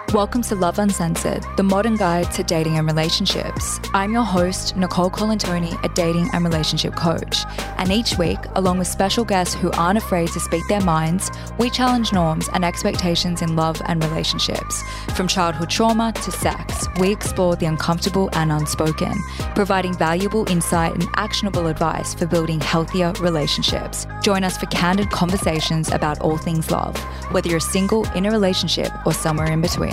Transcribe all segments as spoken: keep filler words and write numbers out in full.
Welcome to Love Uncensored, the modern guide to dating and relationships. I'm your host, Nicole Colantoni, a dating and relationship coach. And each week, along with special guests who aren't afraid to speak their minds, we challenge norms and expectations in love and relationships. From childhood trauma to sex, we explore the uncomfortable and unspoken, providing valuable insight and actionable advice for building healthier relationships. Join us for candid conversations about all things love, whether you're single, in a relationship, or somewhere in between.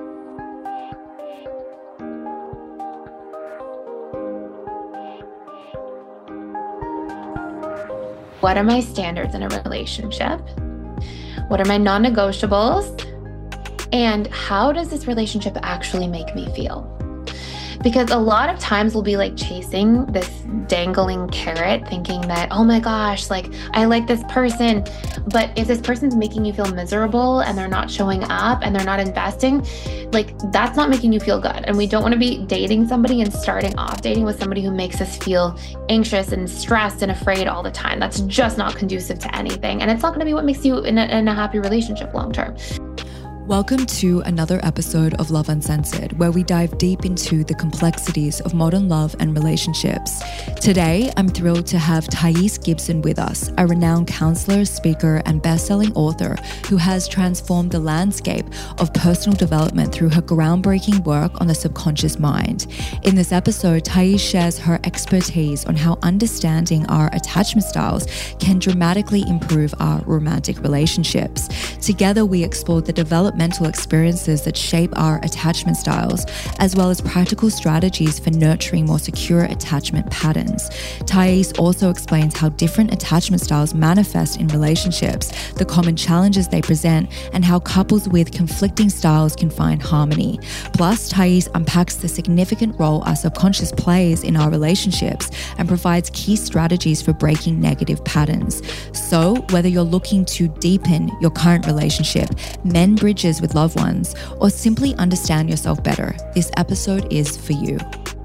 What are my standards in a relationship? What are my non-negotiables? And how does this relationship actually make me feel? Because a lot of times we'll be like chasing this dangling carrot thinking that, oh my gosh, like I like this person. But if this person's making you feel miserable and they're not showing up and they're not investing, like that's not making you feel good. And we don't want to be dating somebody and starting off dating with somebody who makes us feel anxious and stressed and afraid all the time. That's just not conducive to anything. And it's not going to be what makes you in a, in a happy relationship long term. Welcome to another episode of Love Uncensored, where we dive deep into the complexities of modern love and relationships. Today, I'm thrilled to have Thais Gibson with us, a renowned counselor, speaker, and best-selling author who has transformed the landscape of personal development through her groundbreaking work on the subconscious mind. In this episode, Thais shares her expertise on how understanding our attachment styles can dramatically improve our romantic relationships. Together, we explore the development mental experiences that shape our attachment styles, as well as practical strategies for nurturing more secure attachment patterns. Thais also explains how different attachment styles manifest in relationships, the common challenges they present, and how couples with conflicting styles can find harmony. Plus, Thais unpacks the significant role our subconscious plays in our relationships and provides key strategies for breaking negative patterns. So, whether you're looking to deepen your current relationship, mend bridges with loved ones, or simply understand yourself better, this episode is for you.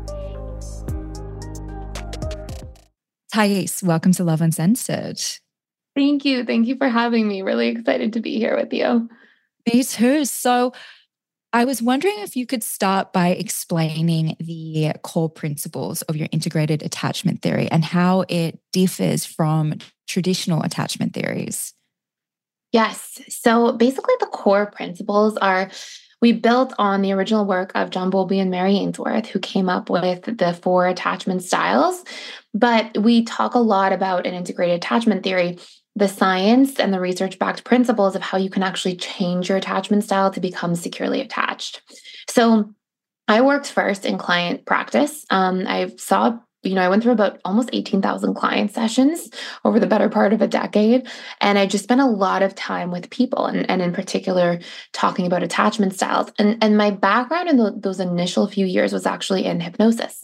Thais, welcome to Love Uncensored. Thank you. Thank you for having me. Really excited to be here with you. Me too. So I was wondering if you could start by explaining the core principles of your integrated attachment theory and how it differs from traditional attachment theories. Yes. So basically the core principles are, we built on the original work of John Bowlby and Mary Ainsworth, who came up with the four attachment styles. But we talk a lot about an integrated attachment theory, the science and the research-backed principles of how you can actually change your attachment style to become securely attached. So I worked first in client practice. Um, I saw You know, I went through about almost eighteen thousand client sessions over the better part of a decade. And I just spent a lot of time with people and, and in particular, talking about attachment styles. And, and my background in the, those initial few years was actually in hypnosis.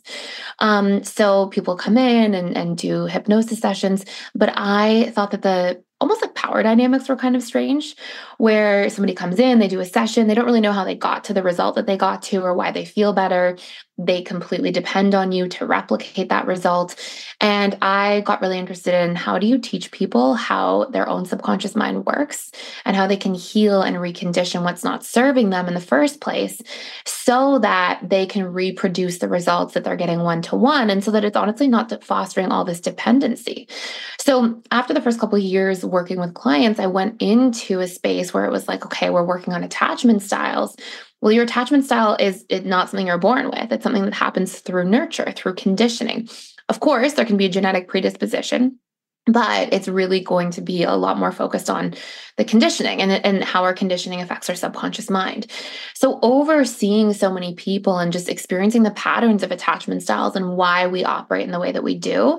Um, so people come in and, and do hypnosis sessions, but I thought that the almost like power dynamics were kind of strange, where somebody comes in, they do a session, they don't really know how they got to the result that they got to or why they feel better. They completely depend on you to replicate that result. And I got really interested in how do you teach people how their own subconscious mind works and how they can heal and recondition what's not serving them in the first place so that they can reproduce the results that they're getting one-to-one, and so that it's honestly not fostering all this dependency. So after the first couple of years working with clients, I went into a space where it was like, okay, we're working on attachment styles. Well, your attachment style is not something you're born with. It's something that happens through nurture, through conditioning. Of course, there can be a genetic predisposition, but it's really going to be a lot more focused on the conditioning and, and how our conditioning affects our subconscious mind. So overseeing so many people and just experiencing the patterns of attachment styles and why we operate in the way that we do,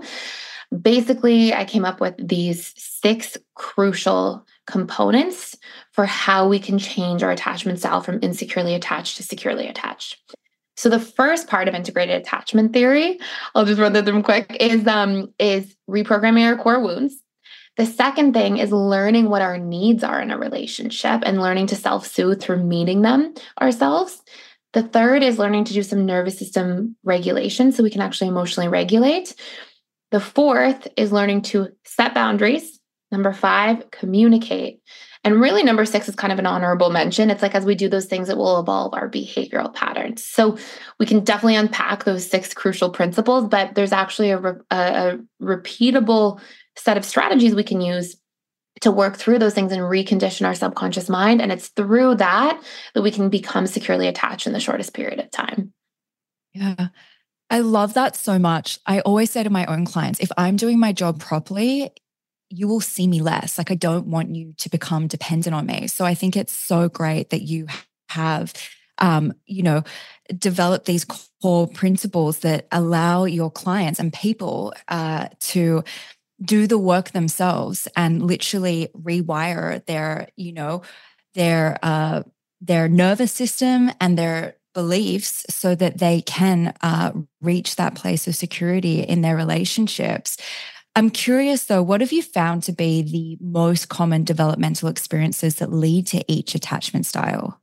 basically, I came up with these six crucial components for how we can change our attachment style from insecurely attached to securely attached. So the first part of integrated attachment theory, I'll just run through them quick, is, um, is reprogramming our core wounds. The second thing is learning what our needs are in a relationship and learning to self-soothe through meeting them ourselves. The third is learning to do some nervous system regulation so we can actually emotionally regulate. The fourth is learning to set boundaries Number five, communicate. And really, number six is kind of an honorable mention. It's like as we do those things, it will evolve our behavioral patterns. So we can definitely unpack those six crucial principles, but there's actually a, re- a, a repeatable set of strategies we can use to work through those things and recondition our subconscious mind. And it's through that that we can become securely attached in the shortest period of time. Yeah. I love that so much. I always say to my own clients, if I'm doing my job properly, you will see me less. Like, I don't want you to become dependent on me. So I think it's so great that you have, um, you know, developed these core principles that allow your clients and people uh, to do the work themselves and literally rewire their, you know, their uh, their nervous system and their beliefs so that they can uh, reach that place of security in their relationships. I'm curious though, what have you found to be the most common developmental experiences that lead to each attachment style?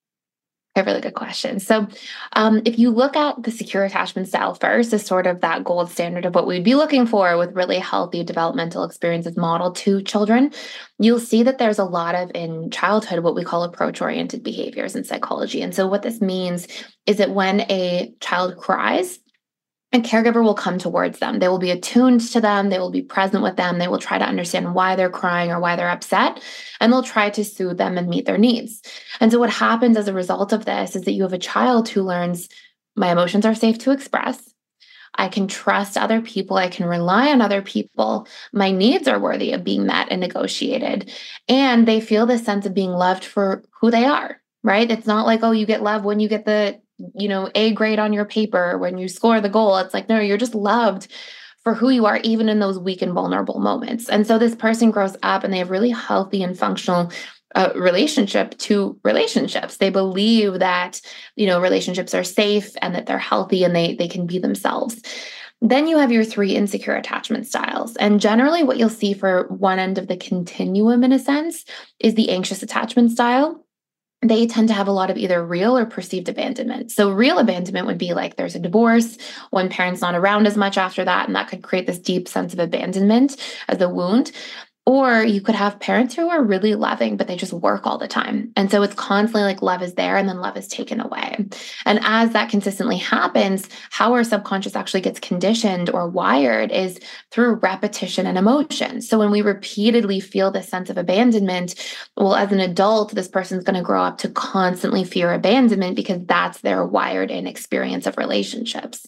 A really good question. So, um, if you look at the secure attachment style first, as sort of that gold standard of what we'd be looking for with really healthy developmental experiences modeled to children, you'll see that there's a lot of in childhood what we call approach oriented behaviors in psychology. And so, what this means is that when a child cries, a caregiver will come towards them. They will be attuned to them. They will be present with them. They will try to understand why they're crying or why they're upset, and they'll try to soothe them and meet their needs. And so what happens as a result of this is that you have a child who learns my emotions are safe to express. I can trust other people. I can rely on other people. My needs are worthy of being met and negotiated. And they feel this sense of being loved for who they are, right? It's not like, oh, you get love when you get the you know, A grade on your paper, when you score the goal. It's like, no, you're just loved for who you are, even in those weak and vulnerable moments. And so this person grows up and they have really healthy and functional uh, relationship to relationships. They believe that, you know, relationships are safe and that they're healthy and they, they can be themselves. Then you have your three insecure attachment styles. And generally what you'll see for one end of the continuum, in a sense, is the anxious attachment style. They tend to have a lot of either real or perceived abandonment. So real abandonment would be like there's a divorce, one parent's not around as much after that, and that could create this deep sense of abandonment as a wound. Or you could have parents who are really loving, but they just work all the time. And so it's constantly like love is there and then love is taken away. And as that consistently happens, how our subconscious actually gets conditioned or wired is through repetition and emotion. So when we repeatedly feel this sense of abandonment, well, as an adult, this person's going to grow up to constantly fear abandonment because that's their wired in experience of relationships.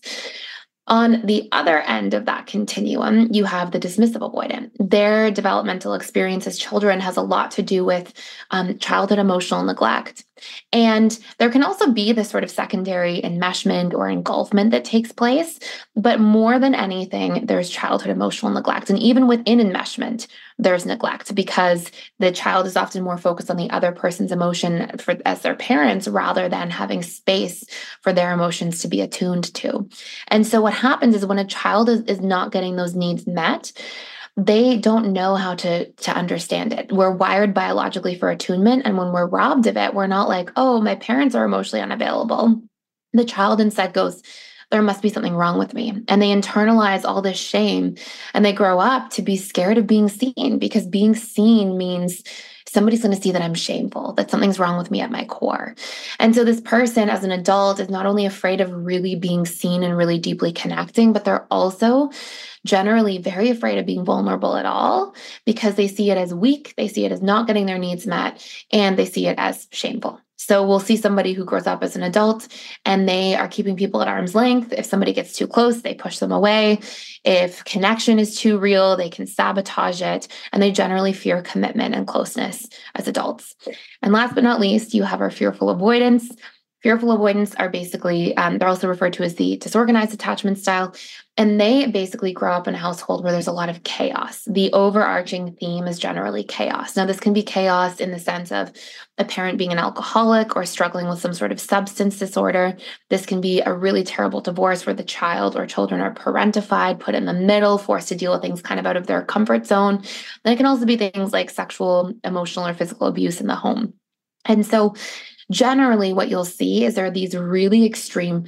On the other end of that continuum, you have the dismissive avoidant. Their developmental experience as children has a lot to do with um, childhood emotional neglect. And there can also be this sort of secondary enmeshment or engulfment that takes place. But more than anything, there's childhood emotional neglect. And even within enmeshment, there's neglect because the child is often more focused on the other person's emotion for, as their parents rather than having space for their emotions to be attuned to. And so what happens is when a child is, is not getting those needs met, they don't know how to, to understand it. We're wired biologically for attunement. And when we're robbed of it, we're not like, oh, my parents are emotionally unavailable. The child instead goes, there must be something wrong with me. And they internalize all this shame and they grow up to be scared of being seen because being seen means somebody's going to see that I'm shameful, that something's wrong with me at my core. And so this person as an adult is not only afraid of really being seen and really deeply connecting, but they're also generally very afraid of being vulnerable at all because they see it as weak, they see it as not getting their needs met, and they see it as shameful. So we'll see somebody who grows up as an adult and they are keeping people at arm's length. If somebody gets too close, they push them away. If connection is too real, they can sabotage it. And they generally fear commitment and closeness as adults. And last but not least, you have our fearful avoidance. Fearful avoidance are basically, um, they're also referred to as the disorganized attachment style. And they basically grow up in a household where there's a lot of chaos. The overarching theme is generally chaos. Now, this can be chaos in the sense of a parent being an alcoholic or struggling with some sort of substance disorder. This can be a really terrible divorce where the child or children are parentified, put in the middle, forced to deal with things kind of out of their comfort zone. Then it can also be things like sexual, emotional, or physical abuse in the home. And so generally what you'll see is there are these really extreme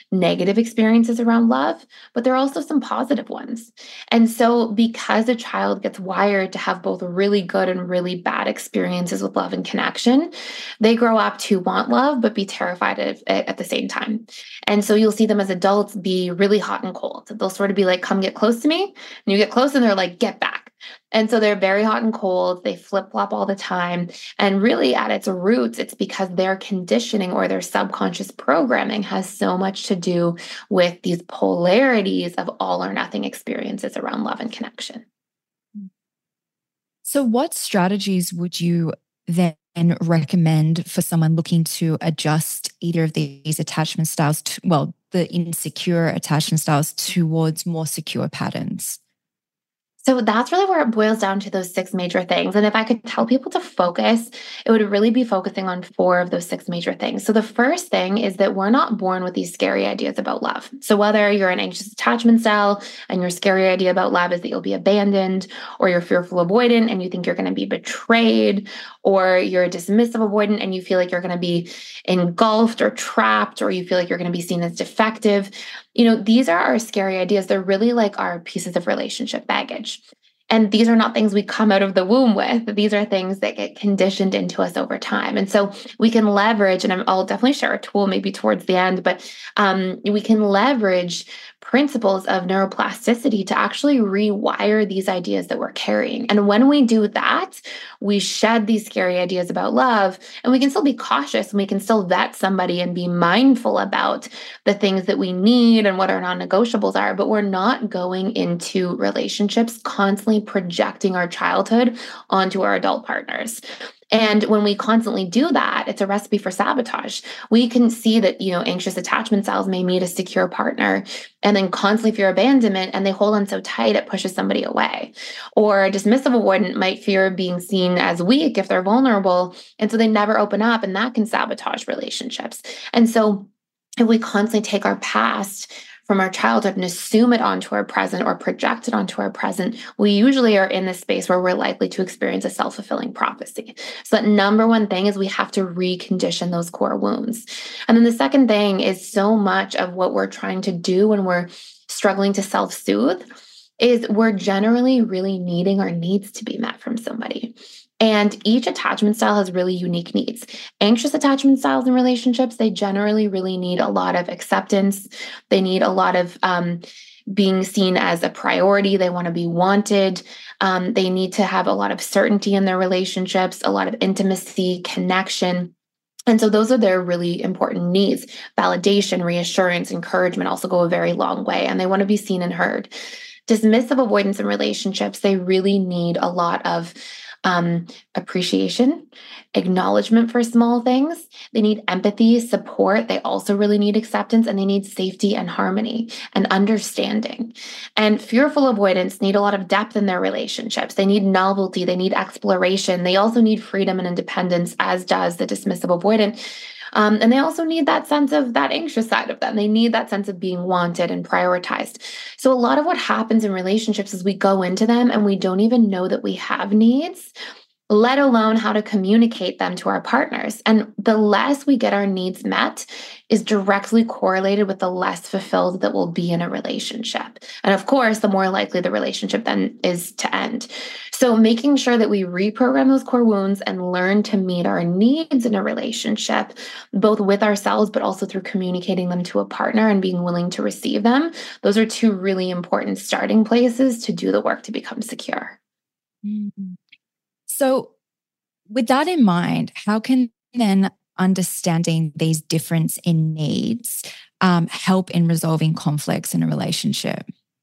negative experiences around love, but there are also some positive ones. And so, because a child gets wired to have both really good and really bad experiences with love and connection, they grow up to want love, but be terrified of it at the same time. And so, you'll see them as adults be really hot and cold. They'll sort of be like, come get close to me. And you get close, and they're like, get back. And so they're very hot and cold. They flip flop all the time. And really, at its roots, it's because their conditioning or their subconscious programming has so much to do with these polarities of all or nothing experiences around love and connection. So, what strategies would you then recommend for someone looking to adjust either of these attachment styles, to, well, the insecure attachment styles towards more secure patterns? So that's really where it boils down to those six major things. And if I could tell people to focus, it would really be focusing on four of those six major things. So the first thing is that we're not born with these scary ideas about love. So whether you're an anxious attachment style and your scary idea about love is that you'll be abandoned, or you're fearful avoidant and you think you're going to be betrayed, or you're a dismissive avoidant and you feel like you're going to be engulfed or trapped, or you feel like you're going to be seen as defective. You know, these are our scary ideas. They're really like our pieces of relationship baggage. And these are not things we come out of the womb with. These are things that get conditioned into us over time. And so we can leverage, and I'll definitely share a tool maybe towards the end, but um, we can leverage principles of neuroplasticity to actually rewire these ideas that we're carrying. And when we do that, we shed these scary ideas about love, and we can still be cautious, and we can still vet somebody and be mindful about the things that we need and what our non-negotiables are, but we're not going into relationships constantly projecting our childhood onto our adult partners. And when we constantly do that, it's a recipe for sabotage. We can see that, you know, anxious attachment styles may meet a secure partner and then constantly fear abandonment, and they hold on so tight it pushes somebody away. Or a dismissive avoidant might fear being seen as weak if they're vulnerable, and so they never open up, and that can sabotage relationships. And so if we constantly take our past from our childhood and assume it onto our present or project it onto our present, we usually are in this space where we're likely to experience a self-fulfilling prophecy. So that number one thing is we have to recondition those core wounds. And then the second thing is so much of what we're trying to do when we're struggling to self-soothe is we're generally really needing our needs to be met from somebody. And each attachment style has really unique needs. Anxious attachment styles in relationships, they generally really need a lot of acceptance. They need a lot of um, being seen as a priority. They want to be wanted. Um, they need to have a lot of certainty in their relationships, a lot of intimacy, connection. And so those are their really important needs. Validation, reassurance, encouragement also go a very long way, and they want to be seen and heard. Dismissive avoidance in relationships, they really need a lot of Um, appreciation, acknowledgement for small things. They need empathy, support. They also really need acceptance, and they need safety and harmony and understanding. And fearful avoidants need a lot of depth in their relationships. They need novelty. They need exploration. They also need freedom and independence, as does the dismissive avoidant. Um, and they also need that sense of that anxious side of them. They need that sense of being wanted and prioritized. So a lot of what happens in relationships is we go into them and we don't even know that we have needs, let alone how to communicate them to our partners. And the less we get our needs met is directly correlated with the less fulfilled that we'll be in a relationship. And of course, the more likely the relationship then is to end. So making sure that we reprogram those core wounds and learn to meet our needs in a relationship, both with ourselves, but also through communicating them to a partner and being willing to receive them. Those are two really important starting places to do the work to become secure. Mm-hmm. So with that in mind, how can then understanding these difference in needs um, help in resolving conflicts in a relationship?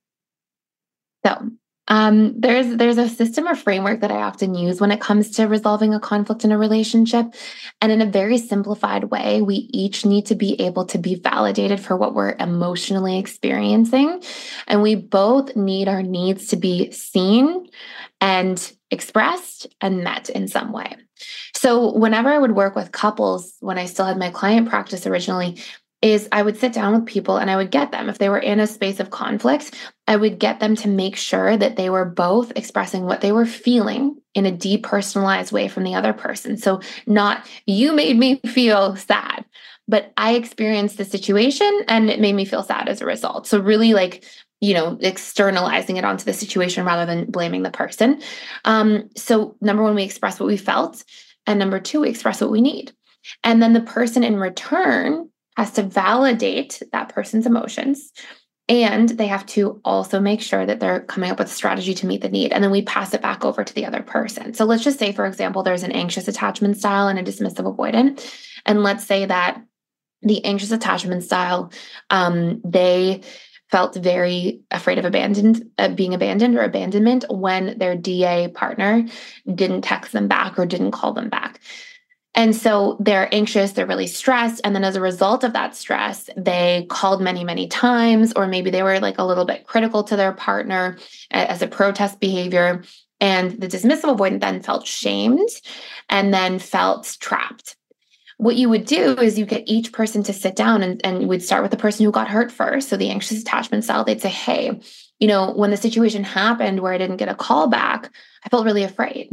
So um, there's there's a system or framework that I often use when it comes to resolving a conflict in a relationship. And in a very simplified way, we each need to be able to be validated for what we're emotionally experiencing. And we both need our needs to be seen and expressed and met in some way. So whenever I would work with couples, when I still had my client practice originally, is I would sit down with people and I would get them, if they were in a space of conflict, I would get them to make sure that they were both expressing what they were feeling in a depersonalized way from the other person. So not, you made me feel sad, but I experienced the situation and it made me feel sad as a result. So really like, you know, externalizing it onto the situation rather than blaming the person. Um, so number one, we express what we felt. And number two, we express what we need. And then the person in return has to validate that person's emotions. And they have to also make sure that they're coming up with a strategy to meet the need. And then we pass it back over to the other person. So let's just say, for example, there's an anxious attachment style and a dismissive avoidant. And let's say that the anxious attachment style, um, they felt very afraid of abandoned, uh, being abandoned or abandonment when their D A partner didn't text them back or didn't call them back. And so they're anxious, they're really stressed. And then as a result of that stress, they called many, many times, or maybe they were like a little bit critical to their partner as a protest behavior. And the dismissive avoidant then felt shamed and then felt trapped. What you would do is you get each person to sit down and, and we'd start with the person who got hurt first. So the anxious attachment style, they'd say, hey, you know, when the situation happened where I didn't get a call back, I felt really afraid.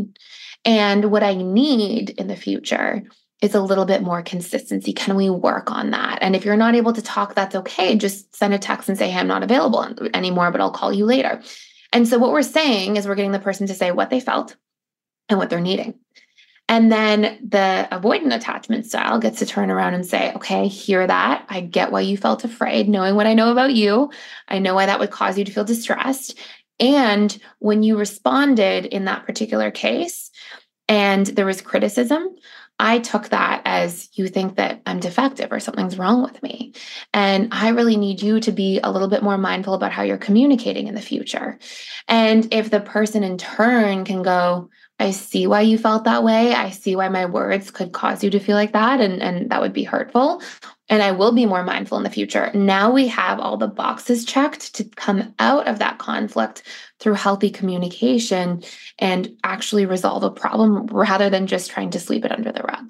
And what I need in the future is a little bit more consistency. Can we work on that? And if you're not able to talk, that's okay. Just send a text and say, hey, I'm not available anymore, but I'll call you later. And so what we're saying is we're getting the person to say what they felt and what they're needing. And then the avoidant attachment style gets to turn around and say, okay, I hear that. I get why you felt afraid. Knowing what I know about you, I know why that would cause you to feel distressed. And when you responded in that particular case and there was criticism, I took that as you think that I'm defective or something's wrong with me. And I really need you to be a little bit more mindful about how you're communicating in the future. And if the person in turn can go, I see why you felt that way. I see why my words could cause you to feel like that. And, and that would be hurtful. And I will be more mindful in the future. Now we have all the boxes checked to come out of that conflict through healthy communication and actually resolve a problem rather than just trying to sweep it under the rug.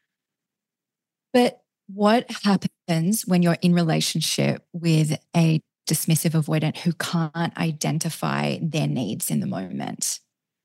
But what happens when you're in relationship with a dismissive avoidant who can't identify their needs in the moment?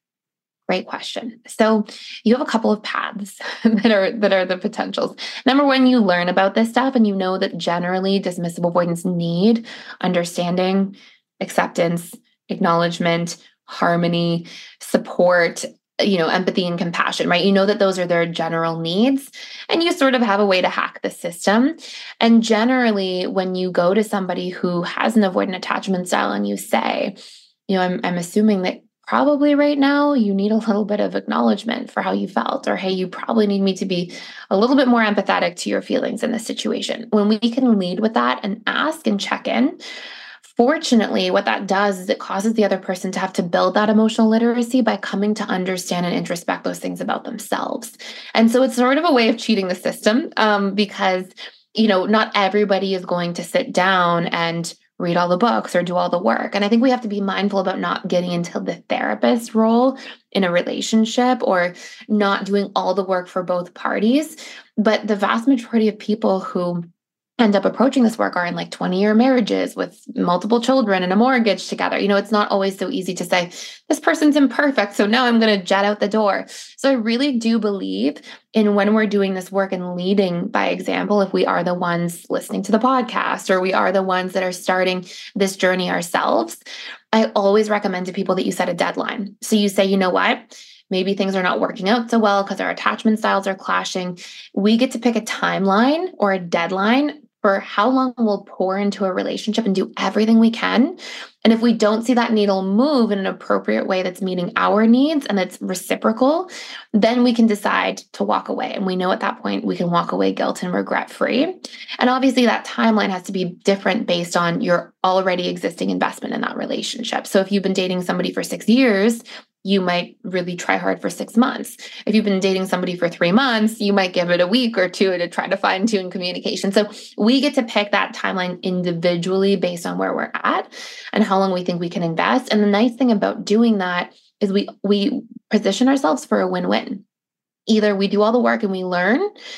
Great question. So you have a couple of paths that are that are the potentials. Number one, you learn about this stuff and you know that generally dismissive avoidants need understanding, acceptance, acknowledgement, harmony, support, you know, empathy and compassion, right? You know that those are their general needs and you sort of have a way to hack the system. And generally, when you go to somebody who has an avoidant attachment style and you say, you know, I'm, I'm assuming that probably right now you need a little bit of acknowledgement for how you felt, or hey, you probably need me to be a little bit more empathetic to your feelings in this situation. When we can lead with that and ask and check in, fortunately, what that does is it causes the other person to have to build that emotional literacy by coming to understand and introspect those things about themselves. And so it's sort of a way of cheating the system um, because, you know, not everybody is going to sit down and read all the books or do all the work. And I think we have to be mindful about not getting into the therapist role in a relationship or not doing all the work for both parties. But the vast majority of people who end up approaching this work are in like twenty year marriages with multiple children and a mortgage together. You know, it's not always so easy to say, this person's imperfect, so now I'm going to jet out the door. So I really do believe in when we're doing this work and leading by example, if we are the ones listening to the podcast or we are the ones that are starting this journey ourselves, I always recommend to people that you set a deadline. So you say, you know what? Maybe things are not working out so well because our attachment styles are clashing. We get to pick a timeline or a deadline for how long we'll pour into a relationship and do everything we can. And if we don't see that needle move in an appropriate way that's meeting our needs and that's reciprocal, then we can decide to walk away. And we know at that point we can walk away guilt and regret free. And obviously that timeline has to be different based on your already existing investment in that relationship. So if you've been dating somebody for six years, you might really try hard for six months. If you've been dating somebody for three months, you might give it a week or two to try to fine tune communication. So we get to pick that timeline individually based on where we're at and how long we think we can invest. And the nice thing about doing that is we we position ourselves for a win-win. Either we do all the work and we learn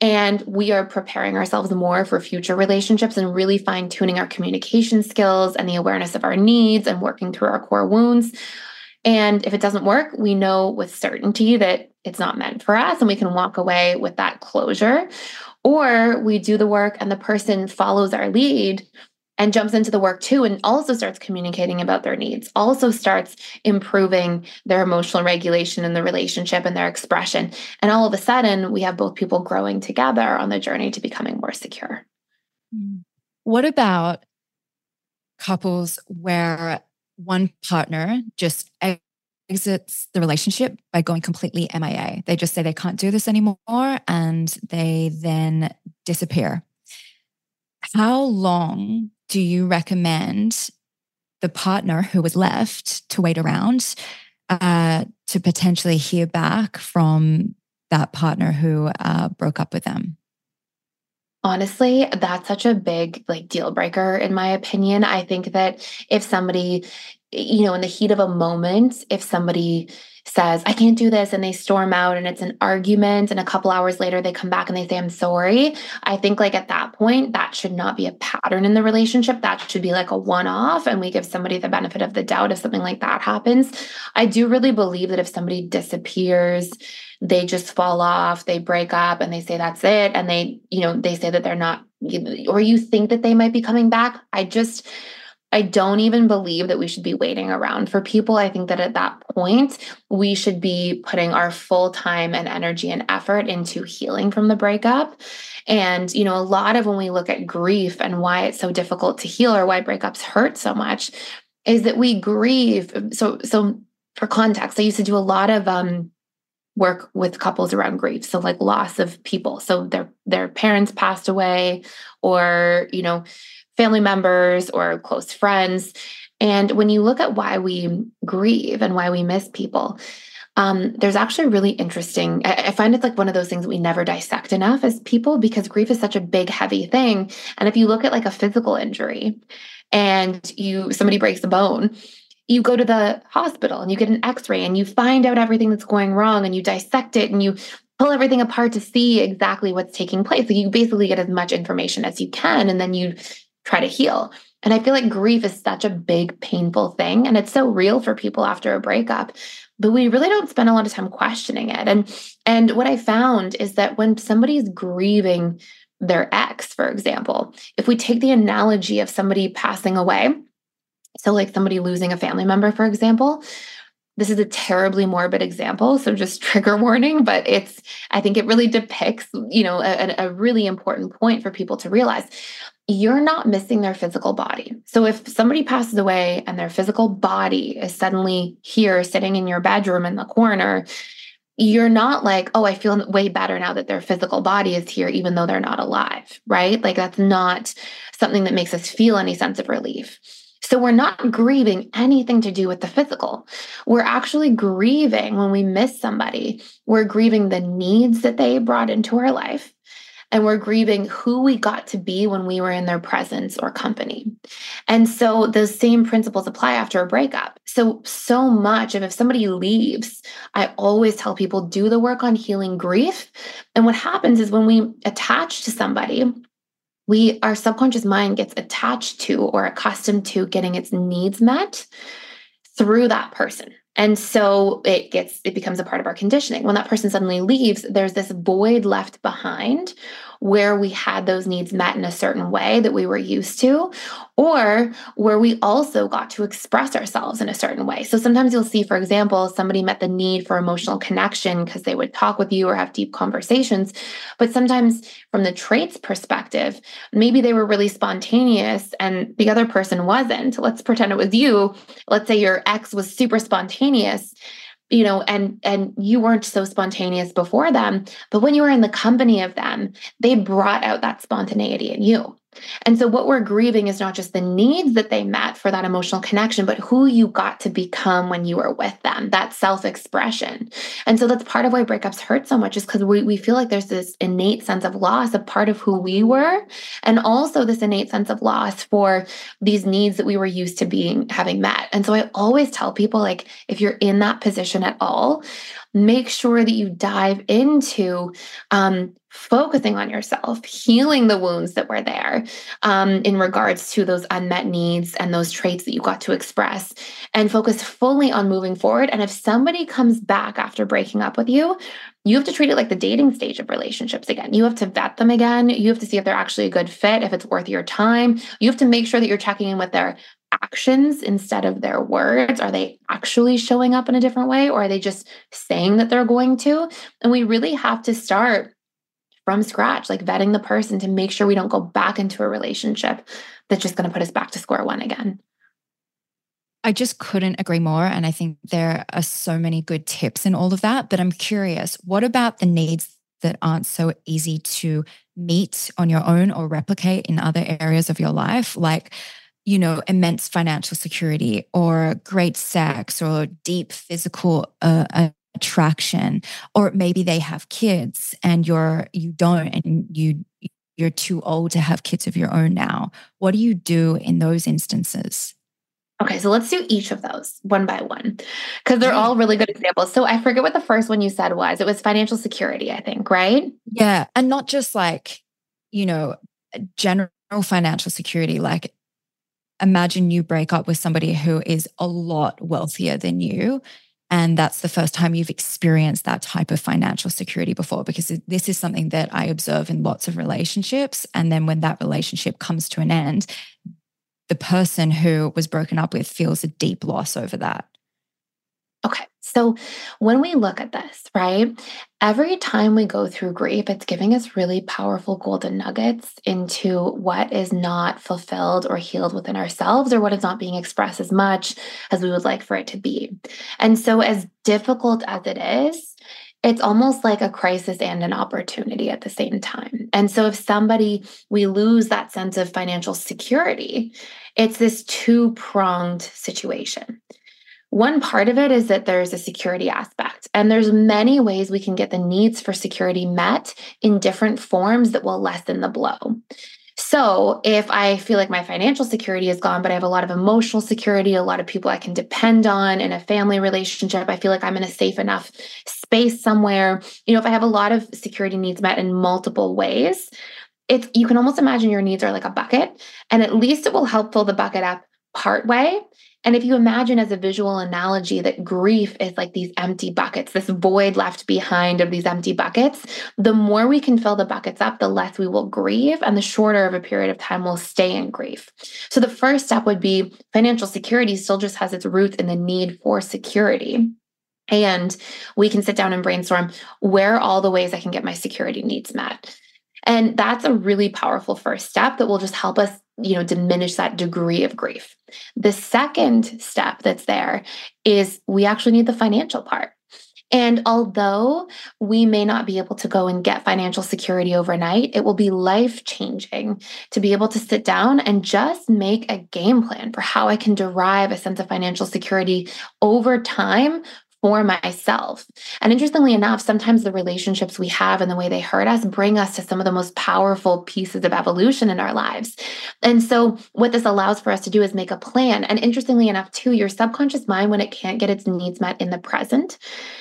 And we are preparing ourselves more for future relationships and really fine tuning our communication skills and the awareness of our needs and working through our core wounds. And if it doesn't work, we know with certainty that it's not meant for us and we can walk away with that closure. Or we do the work and the person follows our lead and jumps into the work too and also starts communicating about their needs, also starts improving their emotional regulation in the relationship and their expression. And all of a sudden, we have both people growing together on the journey to becoming more secure. What about couples where one partner just exits the relationship by going completely M I A? They just say they can't do this anymore and they then disappear. How long do you recommend the partner who was left to wait around uh, to potentially hear back from that partner who uh, broke up with them? Honestly, that's such a big like deal breaker in my opinion. I think that if somebody, you know, in the heat of a moment, if somebody says, I can't do this, and they storm out and it's an argument, and a couple hours later they come back and they say, I'm sorry. I think like at that point, that should not be a pattern in the relationship. That should be like a one-off, and we give somebody the benefit of the doubt if something like that happens. I do really believe that if somebody disappears, they just fall off, they break up and they say that's it. And they, you know, they say that they're not, or you think that they might be coming back. I just, I don't even believe that we should be waiting around for people. I think that at that point, we should be putting our full time and energy and effort into healing from the breakup. And, you know, a lot of when we look at grief and why it's so difficult to heal or why breakups hurt so much is that we grieve. So, so for context, I used to do a lot of, um, work with couples around grief. So like loss of people. So their, their parents passed away or, you know, family members or close friends. And when you look at why we grieve and why we miss people, um, there's actually really interesting, I, I find it's like one of those things that we never dissect enough as people because grief is such a big, heavy thing. And if you look at like a physical injury and you, somebody breaks a bone, you go to the hospital and you get an x-ray and you find out everything that's going wrong and you dissect it and you pull everything apart to see exactly what's taking place. So you basically get as much information as you can and then you try to heal. And I feel like grief is such a big, painful thing. And it's so real for people after a breakup, but we really don't spend a lot of time questioning it. And, and what I found is that when somebody's grieving their ex, for example, if we take the analogy of somebody passing away, so like somebody losing a family member, for example, this is a terribly morbid example. So just trigger warning, but it's, I think it really depicts, you know, a, a really important point for people to realize. You're not missing their physical body. So if somebody passes away and their physical body is suddenly here sitting in your bedroom in the corner, you're not like, oh, I feel way better now that their physical body is here, even though they're not alive, right? Like that's not something that makes us feel any sense of relief. So we're not grieving anything to do with the physical. We're actually grieving when we miss somebody. We're grieving the needs that they brought into our life. And we're grieving who we got to be when we were in their presence or company. And so those same principles apply after a breakup. So, so much of if somebody leaves, I always tell people do the work on healing grief. And what happens is when we attach to somebody, we, our subconscious mind gets attached to or accustomed to getting its needs met through that person. And so it gets, it becomes a part of our conditioning. When that person suddenly leaves, there's this void left behind where we had those needs met in a certain way that we were used to, or where we also got to express ourselves in a certain way. So sometimes you'll see, for example, somebody met the need for emotional connection because they would talk with you or have deep conversations. But sometimes from the traits perspective, maybe they were really spontaneous and the other person wasn't. Let's pretend it was you. Let's say your ex was super spontaneous, you know, and, and you weren't so spontaneous before them, but when you were in the company of them, they brought out that spontaneity in you. And so what we're grieving is not just the needs that they met for that emotional connection, but who you got to become when you were with them, that self-expression. And so that's part of why breakups hurt so much is because we, we feel like there's this innate sense of loss of part of who we were, and also this innate sense of loss for these needs that we were used to being having met. And so I always tell people, like, if you're in that position at all, make sure that you dive into um, focusing on yourself, healing the wounds that were there um, in regards to those unmet needs and those traits that you got to express, and focus fully on moving forward. And if somebody comes back after breaking up with you, you have to treat it like the dating stage of relationships again. You have to vet them again. You have to see if they're actually a good fit, if it's worth your time. You have to make sure that you're checking in with their actions instead of their words. Are they actually showing up in a different way, or are they just saying that they're going to? And we really have to start from scratch, like vetting the person to make sure we don't go back into a relationship that's just going to put us back to square one again. I just couldn't agree more. And I think there are so many good tips in all of that. But I'm curious, what about the needs that aren't so easy to meet on your own or replicate in other areas of your life? Like, you know, immense financial security or great sex or deep physical uh, attraction, or maybe they have kids and you're, you don't, and you, you're too old to have kids of your own now. What do you do in those instances? Okay, so let's do each of those one by one, because they're all really good examples. So I forget what the first one you said was. It was financial security, I think, right? Yeah. And not just like, you know, general financial security. Like, imagine you break up with somebody who is a lot wealthier than you. And that's the first time you've experienced that type of financial security before, because this is something that I observe in lots of relationships. And then when that relationship comes to an end, the person who was broken up with feels a deep loss over that. Okay. So when we look at this, right, every time we go through grief, it's giving us really powerful golden nuggets into what is not fulfilled or healed within ourselves, or what is not being expressed as much as we would like for it to be. And so as difficult as it is, it's almost like a crisis and an opportunity at the same time. And so if somebody, we lose that sense of financial security, it's this two-pronged situation. One part of it is that there's a security aspect, and there's many ways we can get the needs for security met in different forms that will lessen the blow. So if I feel like my financial security is gone, but I have a lot of emotional security, a lot of people I can depend on in a family relationship, I feel like I'm in a safe enough space somewhere. You know, if I have a lot of security needs met in multiple ways, it's, you can almost imagine your needs are like a bucket, and at least it will help fill the bucket up part way. And if you imagine as a visual analogy that grief is like these empty buckets, this void left behind of these empty buckets, the more we can fill the buckets up, the less we will grieve, and the shorter of a period of time we'll stay in grief. So the first step would be financial security still just has its roots in the need for security. And we can sit down and brainstorm, where are all the ways I can get my security needs met? And that's a really powerful first step that will just help us, you know, diminish that degree of grief. The second step that's there is we actually need the financial part. And although we may not be able to go and get financial security overnight, it will be life-changing to be able to sit down and just make a game plan for how I can derive a sense of financial security over time for myself. And interestingly enough, sometimes the relationships we have and the way they hurt us bring us to some of the most powerful pieces of evolution in our lives. And so what this allows for us to do is make a plan. And interestingly enough, too, your subconscious mind, when it can't get its needs met in the present,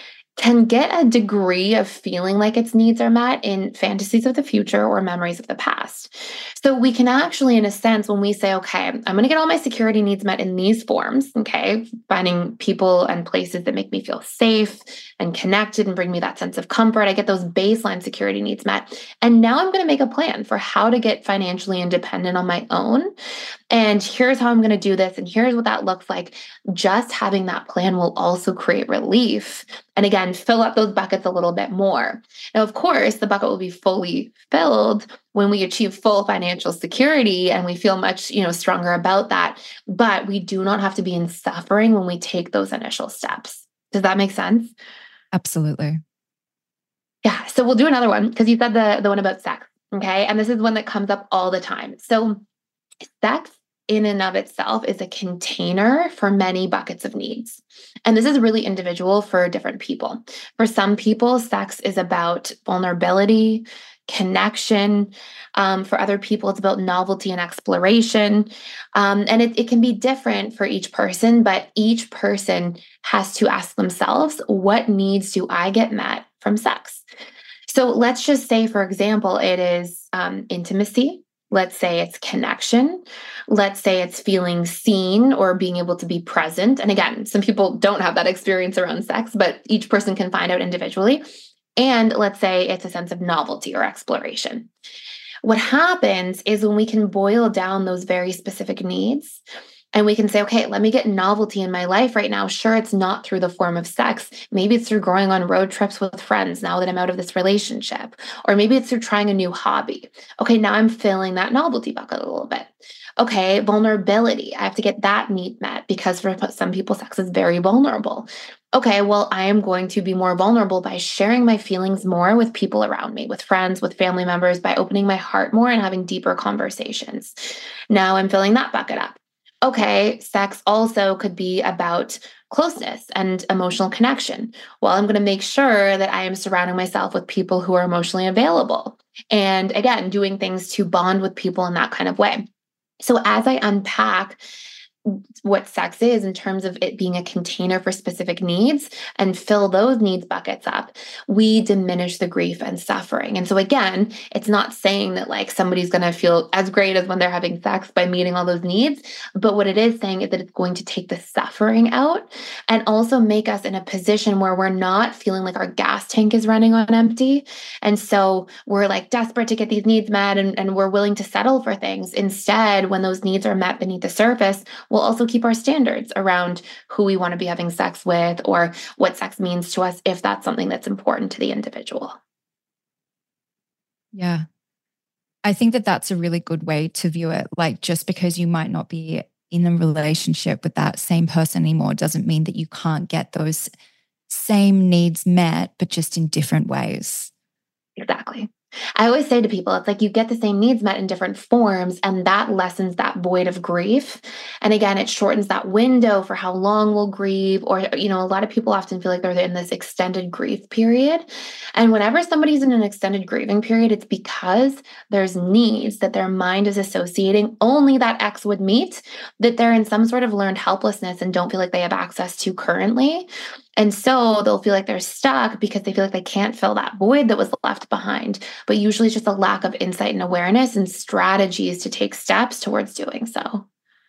can get a degree of feeling like its needs are met in fantasies of the future or memories of the past. So we can actually, in a sense, when we say, okay, I'm going to get all my security needs met in these forms, okay, finding people and places that make me feel safe and connected and bring me that sense of comfort. I get those baseline security needs met. And now I'm going to make a plan for how to get financially independent on my own. And here's how I'm going to do this. And here's what that looks like. Just having that plan will also create relief. And again, fill up those buckets a little bit more. Now, of course, the bucket will be fully filled when we achieve full financial security and we feel much, you know, stronger about that. But we do not have to be in suffering when we take those initial steps. Does that make sense? Absolutely. Yeah. So we'll do another one because you said the, the one about sex. Okay. And this is one that comes up all the time. So sex in and of itself is a container for many buckets of needs. And this is really individual for different people. For some people, sex is about vulnerability, connection. Um, for other people, it's about novelty and exploration. Um, and it, it can be different for each person, but each person has to ask themselves, what needs do I get met from sex? So let's just say, for example, it is um, intimacy. Let's say it's connection. Let's say it's feeling seen or being able to be present. And again, some people don't have that experience around sex, but each person can find out individually. And let's say it's a sense of novelty or exploration. What happens is when we can boil down those very specific needs and we can say, okay, let me get novelty in my life right now. Sure, it's not through the form of sex. Maybe it's through going on road trips with friends now that I'm out of this relationship. Or maybe it's through trying a new hobby. Okay, now I'm filling that novelty bucket a little bit. Okay, vulnerability. I have to get that need met because for some people, sex is very vulnerable. Okay, well, I am going to be more vulnerable by sharing my feelings more with people around me, with friends, with family members, by opening my heart more and having deeper conversations. Now I'm filling that bucket up. Okay, sex also could be about closeness and emotional connection. Well, I'm going to make sure that I am surrounding myself with people who are emotionally available. And again, doing things to bond with people in that kind of way. So as I unpack what sex is in terms of it being a container for specific needs and fill those needs buckets up, we diminish the grief and suffering. And so again, it's not saying that like somebody's going to feel as great as when they're having sex by meeting all those needs, but what it is saying is that it's going to take the suffering out and also make us in a position where we're not feeling like our gas tank is running on empty. And so we're like desperate to get these needs met and, and we're willing to settle for things. Instead, when those needs are met beneath the surface, we'll also keep our standards around who we want to be having sex with or what sex means to us if that's something that's important to the individual. Yeah. I think that that's a really good way to view it. Like just because you might not be in a relationship with that same person anymore doesn't mean that you can't get those same needs met, but just in different ways. Exactly. I always say to people, it's like you get the same needs met in different forms, and that lessens that void of grief. And again, it shortens that window for how long we'll grieve. Or, you know, a lot of people often feel like they're in this extended grief period. And whenever somebody's in an extended grieving period, it's because there's needs that their mind is associating only that ex would meet, that they're in some sort of learned helplessness and don't feel like they have access to currently. And so they'll feel like they're stuck because they feel like they can't fill that void that was left behind. But usually it's just a lack of insight and awareness and strategies to take steps towards doing so.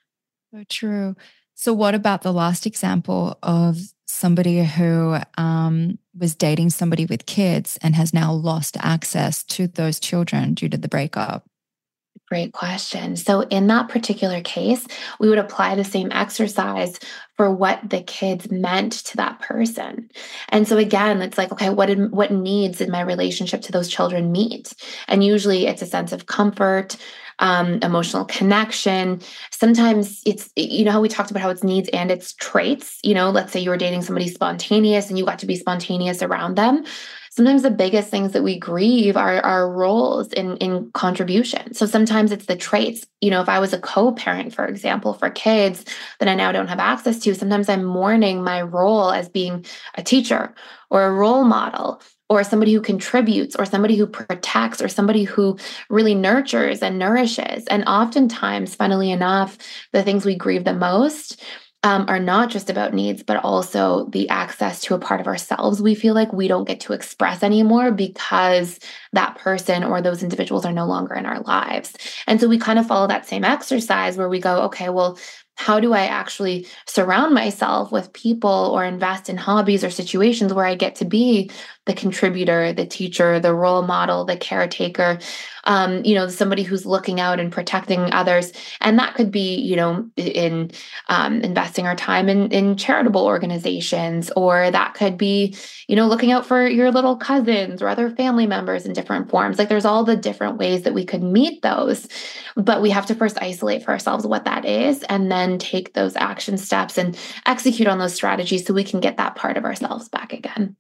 So true. So what about the last example of somebody who um, was dating somebody with kids and has now lost access to those children due to the breakup? Great question. So in that particular case, we would apply the same exercise for what the kids meant to that person. And so again, it's like, okay, what did, what needs did my relationship to those children meet? And usually it's a sense of comfort, um, emotional connection. Sometimes it's, you know, how we talked about how it's needs and it's traits. You know, let's say you were dating somebody spontaneous and you got to be spontaneous around them. Sometimes the biggest things that we grieve are our roles in, in contribution. So sometimes it's the traits. You know, if I was a co-parent, for example, for kids that I now don't have access to, sometimes I'm mourning my role as being a teacher or a role model or somebody who contributes or somebody who protects or somebody who really nurtures and nourishes. And oftentimes, funnily enough, the things we grieve the most Um, are not just about needs, but also the access to a part of ourselves we feel like we don't get to express anymore because that person or those individuals are no longer in our lives. And so we kind of follow that same exercise where we go, okay, well, how do I actually surround myself with people or invest in hobbies or situations where I get to be the contributor, the teacher, the role model, the caretaker, um, you know, somebody who's looking out and protecting others. And that could be, you know, in um, investing our time in, in charitable organizations, or that could be, you know, looking out for your little cousins or other family members in different forms. Like there's all the different ways that we could meet those, but we have to first isolate for ourselves what that is and then take those action steps and execute on those strategies so we can get that part of ourselves back again.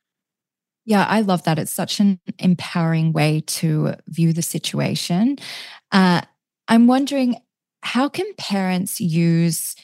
Yeah, I love that. It's such an empowering way to view the situation. Uh, I'm wondering, how can parents use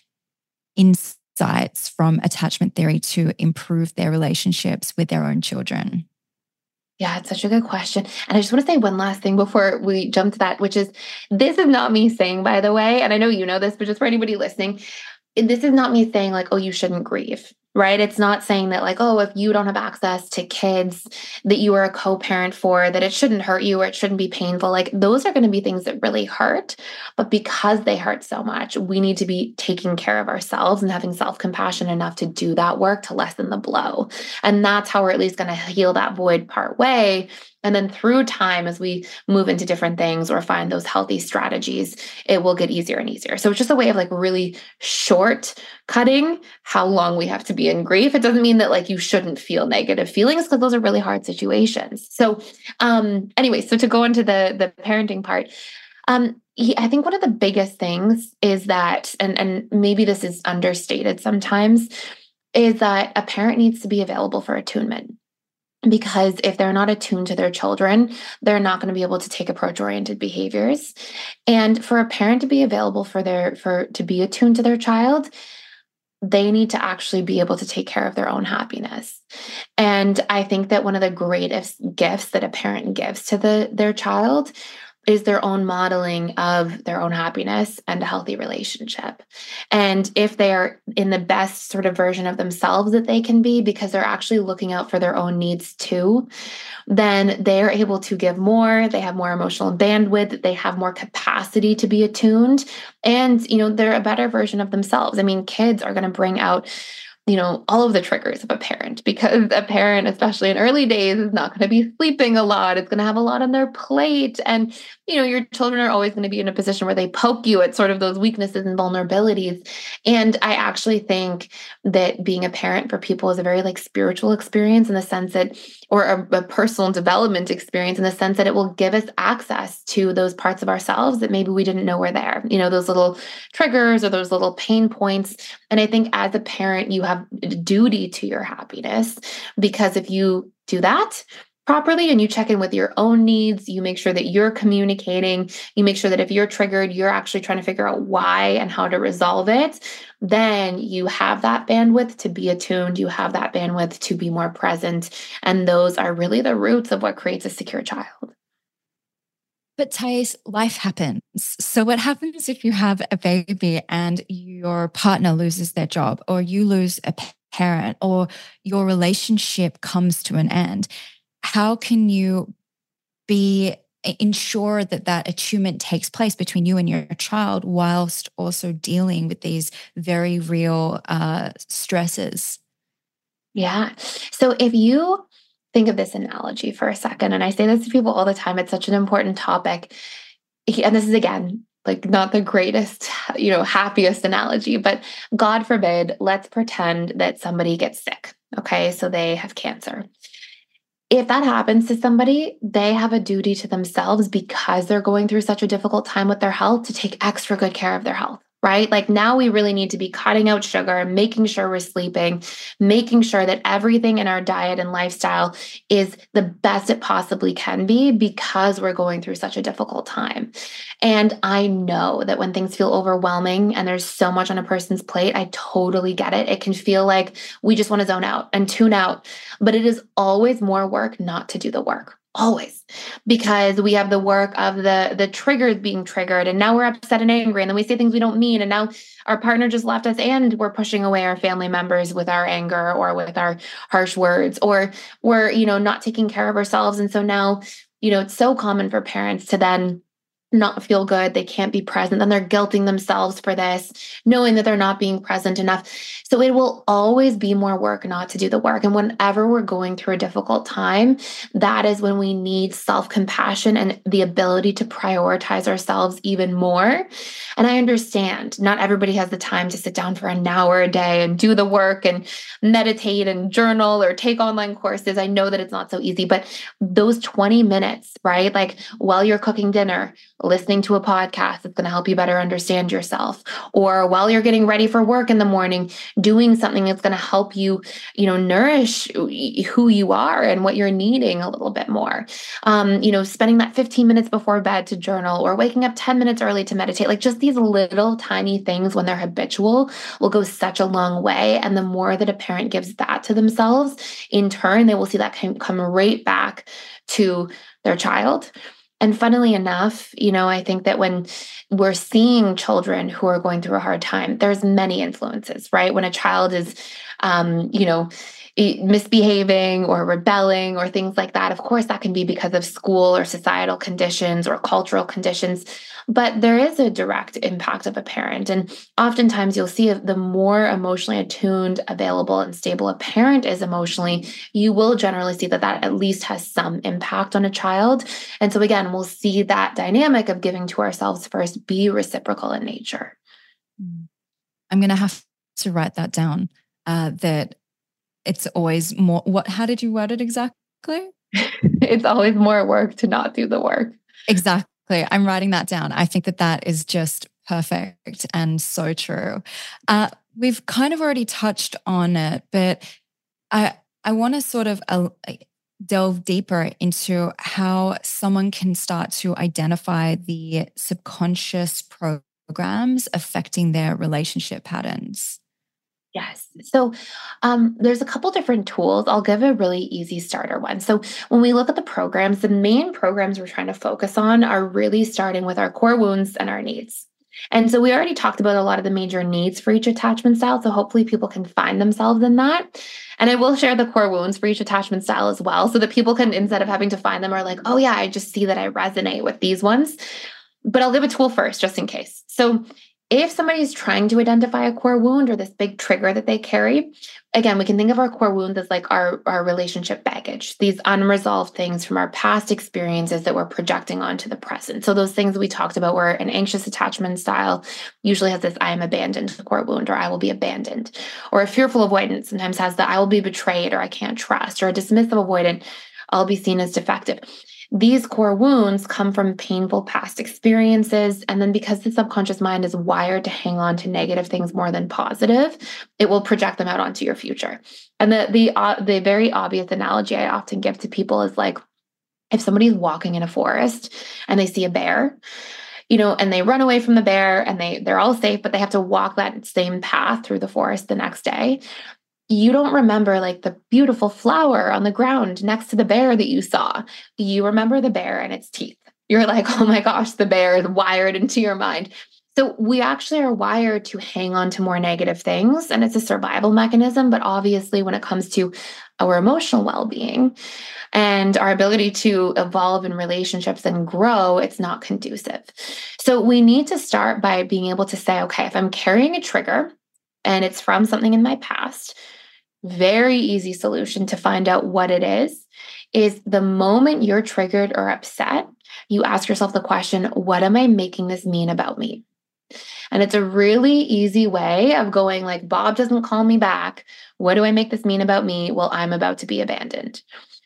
insights from attachment theory to improve their relationships with their own children? Yeah, it's such a good question. And I just want to say one last thing before we jump to that, which is this is not me saying, by the way, and I know you know this, but just for anybody listening, this is not me saying like, oh, you shouldn't grieve, right? It's not saying that like, oh, if you don't have access to kids that you are a co-parent for, that it shouldn't hurt you or it shouldn't be painful. Like those are going to be things that really hurt. But because they hurt so much, we need to be taking care of ourselves and having self-compassion enough to do that work to lessen the blow. And that's how we're at least going to heal that void part way. And then through time, as we move into different things or find those healthy strategies, it will get easier and easier. So it's just a way of like really short cutting how long we have to be in grief. It doesn't mean that like you shouldn't feel negative feelings because those are really hard situations. So um, anyway, so to go into the, the parenting part, um, he, I think one of the biggest things is that, and, and maybe this is understated sometimes, is that a parent needs to be available for attunement. Because if they're not attuned to their children, they're not going to be able to take approach-oriented behaviors. And for a parent to be available for their, for to be attuned to their child, they need to actually be able to take care of their own happiness. And I think that one of the greatest gifts that a parent gives to the, their child is their own modeling of their own happiness and a healthy relationship. And if they are in the best sort of version of themselves that they can be, because they're actually looking out for their own needs too, then they're able to give more, they have more emotional bandwidth, they have more capacity to be attuned, and, you know, they're a better version of themselves. I mean, kids are going to bring out, you know, all of the triggers of a parent, because a parent, especially in early days, is not going to be sleeping a lot. It's going to have a lot on their plate. And, you know, your children are always going to be in a position where they poke you at sort of those weaknesses and vulnerabilities. And I actually think that being a parent for people is a very like spiritual experience in the sense that, or a, a personal development experience in the sense that it will give us access to those parts of ourselves that maybe we didn't know were there, you know, those little triggers or those little pain points. And I think as a parent, you have a duty to your happiness, because if you do that properly and you check in with your own needs, you make sure that you're communicating, you make sure that if you're triggered, you're actually trying to figure out why and how to resolve it, then you have that bandwidth to be attuned, you have that bandwidth to be more present. And those are really the roots of what creates a secure child. But Thais, life happens. So what happens if you have a baby and your partner loses their job, or you lose a parent, or your relationship comes to an end? How can you be ensure that that attunement takes place between you and your child whilst also dealing with these very real uh, stresses? Yeah. So if you think of this analogy for a second, and I say this to people all the time, it's such an important topic. And this is, again, like not the greatest, you know, happiest analogy, but God forbid, let's pretend that somebody gets sick. Okay. So they have cancer. If that happens to somebody, they have a duty to themselves, because they're going through such a difficult time with their health, to take extra good care of their health, right? Like now we really need to be cutting out sugar, making sure we're sleeping, making sure that everything in our diet and lifestyle is the best it possibly can be, because we're going through such a difficult time. And I know that when things feel overwhelming and there's so much on a person's plate, I totally get it. It can feel like we just want to zone out and tune out, but it is always more work not to do the work. Always, because we have the work of the the triggers being triggered, and now we're upset and angry, and then we say things we don't mean, and now our partner just left us, and we're pushing away our family members with our anger or with our harsh words, or we're, you know, not taking care of ourselves. And so now, you know, it's so common for parents to then not feel good. They can't be present. Then they're guilting themselves for this, knowing that they're not being present enough. So it will always be more work not to do the work. And whenever we're going through a difficult time, that is when we need self-compassion and the ability to prioritize ourselves even more. And I understand not everybody has the time to sit down for an hour a day and do the work and meditate and journal or take online courses. I know that it's not so easy, but those twenty minutes, right? Like while you're cooking dinner, listening to a podcast that's going to help you better understand yourself, or while you're getting ready for work in the morning, doing something that's going to help you, you know, nourish who you are and what you're needing a little bit more. Um, you know, spending that fifteen minutes before bed to journal, or waking up ten minutes early to meditate, like just these little tiny things when they're habitual will go such a long way. And the more that a parent gives that to themselves, in turn, they will see that come right back to their child. And funnily enough, you know, I think that when we're seeing children who are going through a hard time, there's many influences, right? When a child is, um, you know, misbehaving or rebelling or things like that, of course, that can be because of school or societal conditions or cultural conditions. But there is a direct impact of a parent. And oftentimes you'll see the more emotionally attuned, available, and stable a parent is emotionally, you will generally see that that at least has some impact on a child. And so again, we'll see that dynamic of giving to ourselves first be reciprocal in nature. I'm going to have to write that down, uh, that it's always more, what, how did you word it exactly? It's always more work to not do the work. Exactly. I'm writing that down. I think that that is just perfect and so true. Uh, we've kind of already touched on it, but I, I want to sort of uh, delve deeper into how someone can start to identify the subconscious programs affecting their relationship patterns. Yes. So um, there's a couple different tools. I'll give a really easy starter one. So when we look at the programs, the main programs we're trying to focus on are really starting with our core wounds and our needs. And so we already talked about a lot of the major needs for each attachment style. So hopefully people can find themselves in that. And I will share the core wounds for each attachment style as well, so that people can, instead of having to find them, are like, oh yeah, I just see that I resonate with these ones. But I'll give a tool first, just in case. So if somebody's trying to identify a core wound or this big trigger that they carry, again, we can think of our core wounds as like our, our relationship baggage, these unresolved things from our past experiences that we're projecting onto the present. So those things we talked about, where an anxious attachment style usually has this I am abandoned core wound, or I will be abandoned, or a fearful avoidant sometimes has the I will be betrayed, or I can't trust, or a dismissive avoidant, I'll be seen as defective. These core wounds come from painful past experiences. And then because the subconscious mind is wired to hang on to negative things more than positive, it will project them out onto your future. And the the uh, the very obvious analogy I often give to people is like, if somebody's walking in a forest and they see a bear, you know, and they run away from the bear and they they're all safe, but they have to walk that same path through the forest the next day. You don't remember like the beautiful flower on the ground next to the bear that you saw. You remember the bear and its teeth. You're like, oh my gosh, the bear is wired into your mind. So we actually are wired to hang on to more negative things, and it's a survival mechanism. But obviously, when it comes to our emotional well-being and our ability to evolve in relationships and grow, it's not conducive. So we need to start by being able to say, okay, if I'm carrying a trigger and it's from something in my past, very easy solution to find out what it is, is the moment you're triggered or upset, you ask yourself the question, what am I making this mean about me? And it's a really easy way of going like, Bob doesn't call me back. What do I make this mean about me? Well, I'm about to be abandoned.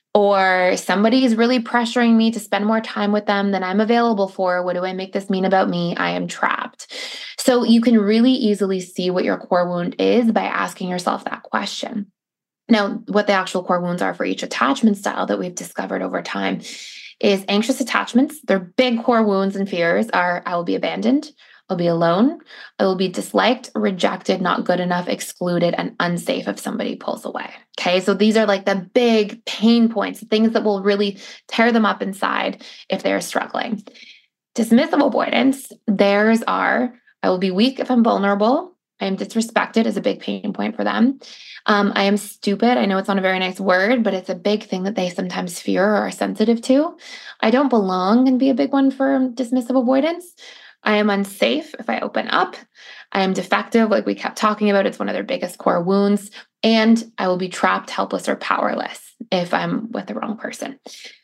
Or somebody is really pressuring me to spend more time with them than I'm available for. What do I make this mean about me? I am trapped. So you can really easily see what your core wound is by asking yourself that question. Now, what the actual core wounds are for each attachment style that we've discovered over time is anxious attachments. Their big core wounds and fears are, I will be abandoned, I'll be alone, I will be disliked, rejected, not good enough, excluded, and unsafe if somebody pulls away. Okay, so these are like the big pain points, things that will really tear them up inside if they're struggling. Dismissive avoidance, theirs are, I will be weak if I'm vulnerable, I am disrespected is a big pain point for them. Um, I am stupid. I know it's not a very nice word, but it's a big thing that they sometimes fear or are sensitive to. I don't belong can be a big one for dismissive avoidance. I am unsafe if I open up. I am defective, like we kept talking about. It's one of their biggest core wounds. And I will be trapped, helpless, or powerless if I'm with the wrong person.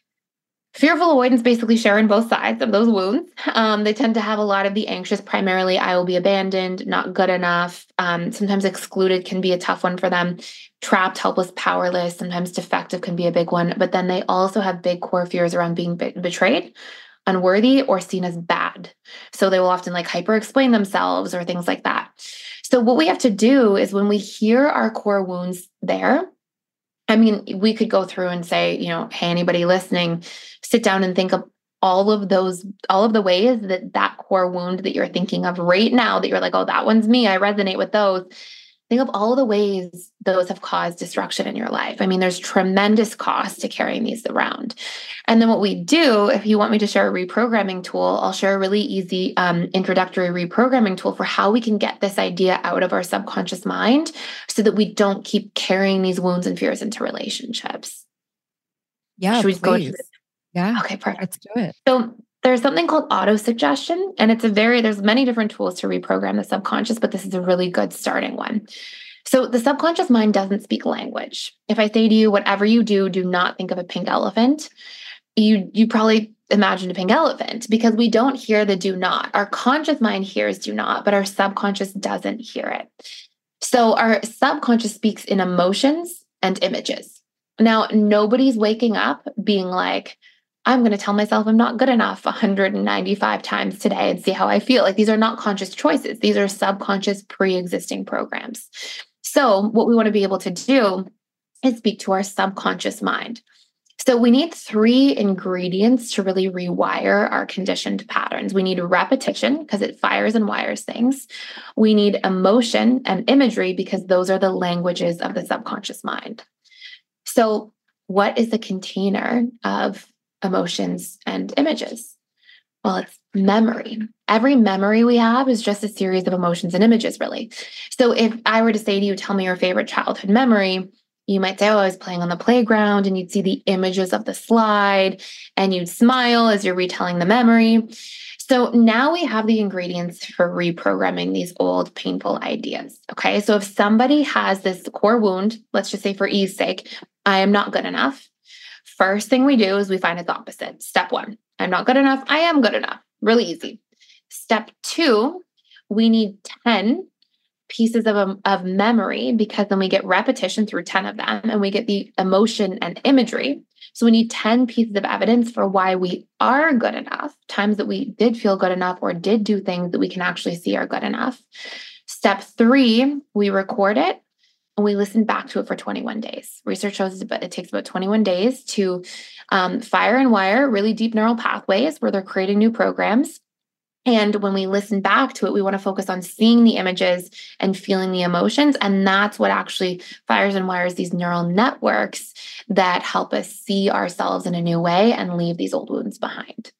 Fearful avoidance basically share in both sides of those wounds. Um, they tend to have a lot of the anxious, primarily, I will be abandoned, not good enough. Um, sometimes excluded can be a tough one for them. Trapped, helpless, powerless, sometimes defective can be a big one. But then they also have big core fears around being be- betrayed, unworthy or seen as bad. So they will often like hyper explain themselves or things like that. So what we have to do is when we hear our core wounds there, I mean, we could go through and say, you know, hey, anybody listening, sit down and think of all of those, all of the ways that that core wound that you're thinking of right now, that you're like, oh, that one's me, I resonate with those. Think of all the ways those have caused destruction in your life. I mean, there's tremendous cost to carrying these around. And then what we do, if you want me to share a reprogramming tool, I'll share a really easy um, introductory reprogramming tool for how we can get this idea out of our subconscious mind so that we don't keep carrying these wounds and fears into relationships. Yeah, Should we please. go to this? Yeah. Okay, perfect. Let's do it. So there's something called auto-suggestion, and it's a very, there's many different tools to reprogram the subconscious, but this is a really good starting one. So the subconscious mind doesn't speak language. If I say to you, whatever you do, do not think of a pink elephant, you, you probably imagine a pink elephant because we don't hear the do not. Our conscious mind hears do not, but our subconscious doesn't hear it. So our subconscious speaks in emotions and images. Now, nobody's waking up being like, I'm going to tell myself I'm not good enough one hundred ninety-five times today and see how I feel. Like these are not conscious choices. These are subconscious pre-existing programs. So what we want to be able to do is speak to our subconscious mind. So we need three ingredients to really rewire our conditioned patterns. We need repetition because it fires and wires things. We need emotion and imagery because those are the languages of the subconscious mind. So what is the container of emotions and images? Well, it's memory. Every memory we have is just a series of emotions and images, really. So if I were to say to you, tell me your favorite childhood memory, you might say, oh, I was playing on the playground, and you'd see the images of the slide and you'd smile as you're retelling the memory. So now we have the ingredients for reprogramming these old painful ideas. Okay. So if somebody has this core wound, let's just say for ease sake, I am not good enough. First thing we do is we find its opposite. Step one, I'm not good enough. I am good enough. Really easy. Step two, we need ten pieces of, of memory because then we get repetition through ten of them and we get the emotion and imagery. So we need ten pieces of evidence for why we are good enough, times that we did feel good enough or did do things that we can actually see are good enough. Step three, we record it. And we listen back to it for twenty-one days. Research shows that it takes about twenty-one days to um, fire and wire really deep neural pathways where they're creating new programs. And when we listen back to it, we want to focus on seeing the images and feeling the emotions. And that's what actually fires and wires these neural networks that help us see ourselves in a new way and leave these old wounds behind.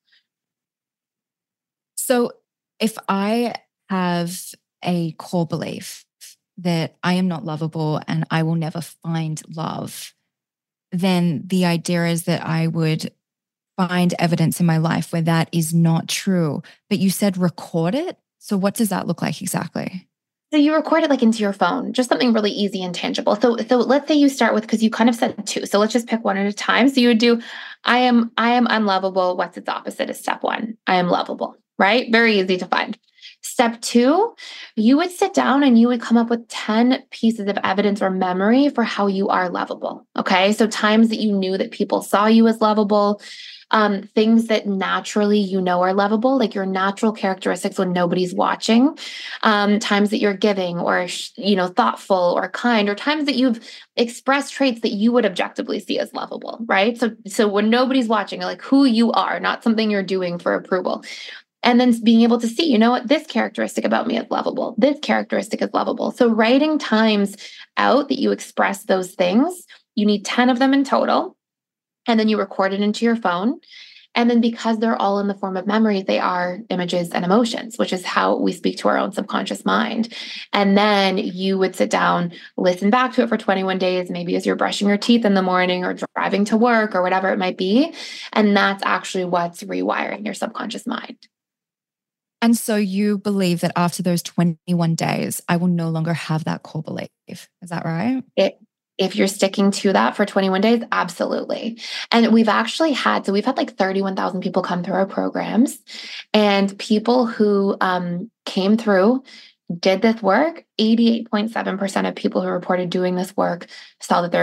So if I have a core belief that I am not lovable and I will never find love, then the idea is that I would find evidence in my life where that is not true. But you said record it. So what does that look like exactly? So you record it like into your phone, just something really easy and tangible. So, so let's say you start with, because you kind of said two. So let's just pick one at a time. So you would do, I am, I am unlovable. What's its opposite is step one. I am lovable, right? Very easy to find. Step two, you would sit down and you would come up with ten pieces of evidence or memory for how you are lovable. Okay. So times that you knew that people saw you as lovable, um, things that naturally you know are lovable, like your natural characteristics when nobody's watching, um, times that you're giving or, you know, thoughtful or kind, or times that you've expressed traits that you would objectively see as lovable, right? So, so when nobody's watching, like who you are, not something you're doing for approval. And then being able to see, you know what, this characteristic about me is lovable. This characteristic is lovable. So writing times out that you express those things, you need ten of them in total. And then you record it into your phone. And then because they're all in the form of memory, they are images and emotions, which is how we speak to our own subconscious mind. And then you would sit down, listen back to it for twenty-one days, maybe as you're brushing your teeth in the morning or driving to work or whatever it might be. And that's actually what's rewiring your subconscious mind. And so you believe that after those twenty-one days, I will no longer have that core belief. Is that right? It, if you're sticking to that for twenty-one days, absolutely. And we've actually had, so we've had like thirty-one thousand people come through our programs, and people who um, came through, did this work, eighty-eight point seven percent of people who reported doing this work saw that their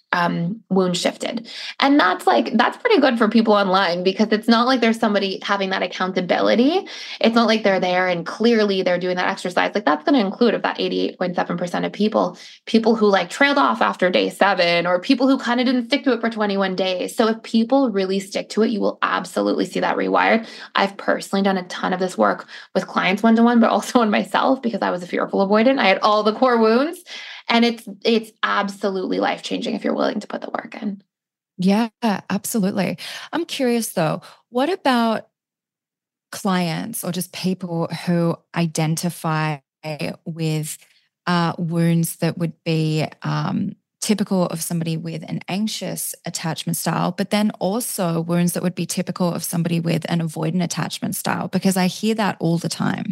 um, wound shifted. And that's like, that's pretty good for people online because it's not like there's somebody having that accountability. It's not like they're there and clearly they're doing that exercise. Like that's going to include of that eighty-eight point seven percent of people, people who like trailed off after day seven or people who kind of didn't stick to it for twenty-one days. So if people really stick to it, you will absolutely see that rewired. I've personally done a ton of this work with clients one-to-one, but also on myself because I was a fearful avoidant. I had all the core wounds. And it's it's absolutely life-changing if you're willing to put the work in. Yeah, absolutely. I'm curious though, what about clients or just people who identify with uh, wounds that would be um, typical of somebody with an anxious attachment style, but then also wounds that would be typical of somebody with an avoidant attachment style? Because I hear that all the time.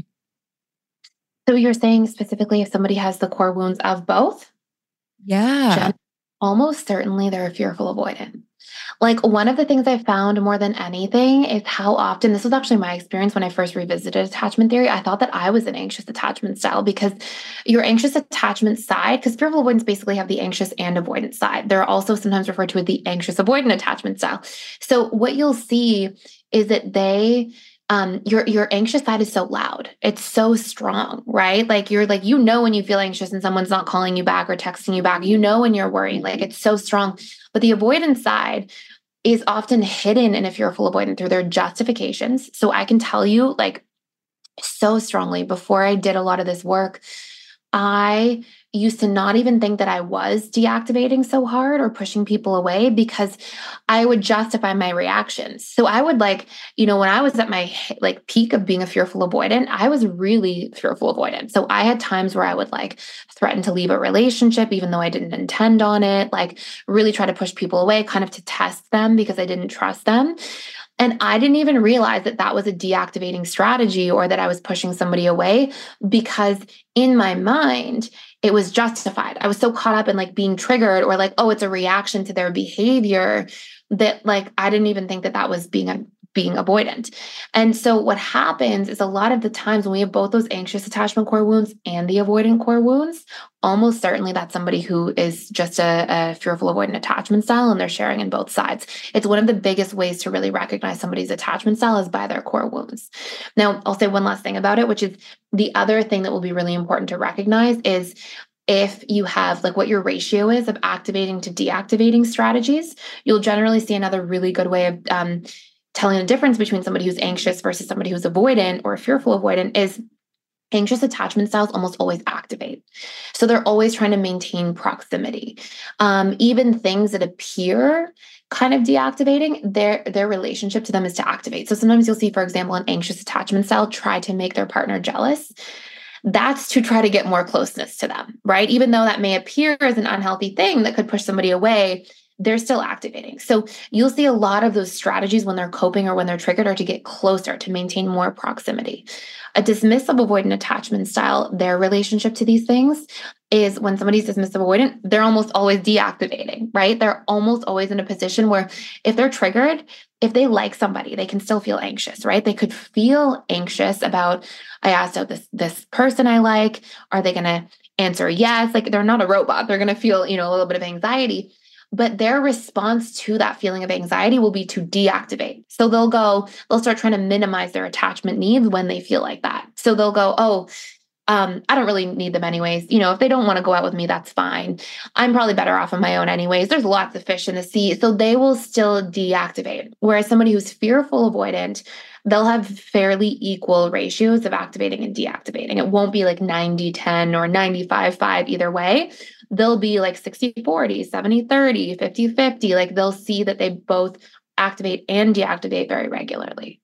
So you're saying specifically if somebody has the core wounds of both? Yeah. Jen, almost certainly they're a fearful avoidant. Like one of the things I found more than anything is how often, this was actually my experience when I first revisited attachment theory, I thought that I was an anxious attachment style because your anxious attachment side, because fearful avoidants basically have the anxious and avoidant side. They're also sometimes referred to as the anxious avoidant attachment style. So what you'll see is that they um, your your anxious side is so loud. It's so strong, right? Like you're like, you know, when you feel anxious and someone's not calling you back or texting you back, you know, when you're worrying, like it's so strong. But the avoidance side is often hidden in a fearful avoidant through their justifications. So I can tell you like so strongly before I did a lot of this work, I used to not even think that I was deactivating so hard or pushing people away because I would justify my reactions. So I would like, you know, when I was at my like peak of being a fearful avoidant, I was really fearful avoidant. So I had times where I would like threaten to leave a relationship, even though I didn't intend on it, like really try to push people away, kind of to test them because I didn't trust them. And I didn't even realize that that was a deactivating strategy or that I was pushing somebody away because in my mind, it was justified. I was so caught up in like being triggered or like, oh, it's a reaction to their behavior that like, I didn't even think that that was being a being avoidant. And so what happens is a lot of the times when we have both those anxious attachment core wounds and the avoidant core wounds, almost certainly that's somebody who is just a, a fearful avoidant attachment style and they're sharing in both sides. It's one of the biggest ways to really recognize somebody's attachment style is by their core wounds. Now, I'll say one last thing about it, which is the other thing that will be really important to recognize is if you have like what your ratio is of activating to deactivating strategies, you'll generally see another really good way of um, telling the difference between somebody who's anxious versus somebody who's avoidant or fearful avoidant is anxious attachment styles almost always activate. So they're always trying to maintain proximity. Um, even things that appear kind of deactivating, their, their relationship to them is to activate. So sometimes you'll see, for example, an anxious attachment style try to make their partner jealous. That's to try to get more closeness to them, right? Even though that may appear as an unhealthy thing that could push somebody away, they're still activating. So you'll see a lot of those strategies when they're coping or when they're triggered are to get closer, to maintain more proximity. A dismissive avoidant attachment style, their relationship to these things is when somebody's dismissive avoidant, they're almost always deactivating, right? They're almost always in a position where if they're triggered, if they like somebody, they can still feel anxious, right? They could feel anxious about, I asked out this, this person I like, are they going to answer yes? Like they're not a robot. They're going to feel, you know, a little bit of anxiety. But their response to that feeling of anxiety will be to deactivate. So they'll go, they'll start trying to minimize their attachment needs when they feel like that. So they'll go, oh, um, I don't really need them anyways. You know, if they don't want to go out with me, that's fine. I'm probably better off on my own anyways. There's lots of fish in the sea. So they will still deactivate. Whereas somebody who's fearful avoidant, they'll have fairly equal ratios of activating and deactivating. It won't be like ninety ten or ninety-five five either way. They'll be like sixty forty, seventy thirty, fifty fifty. Like they'll see that they both activate and deactivate very regularly.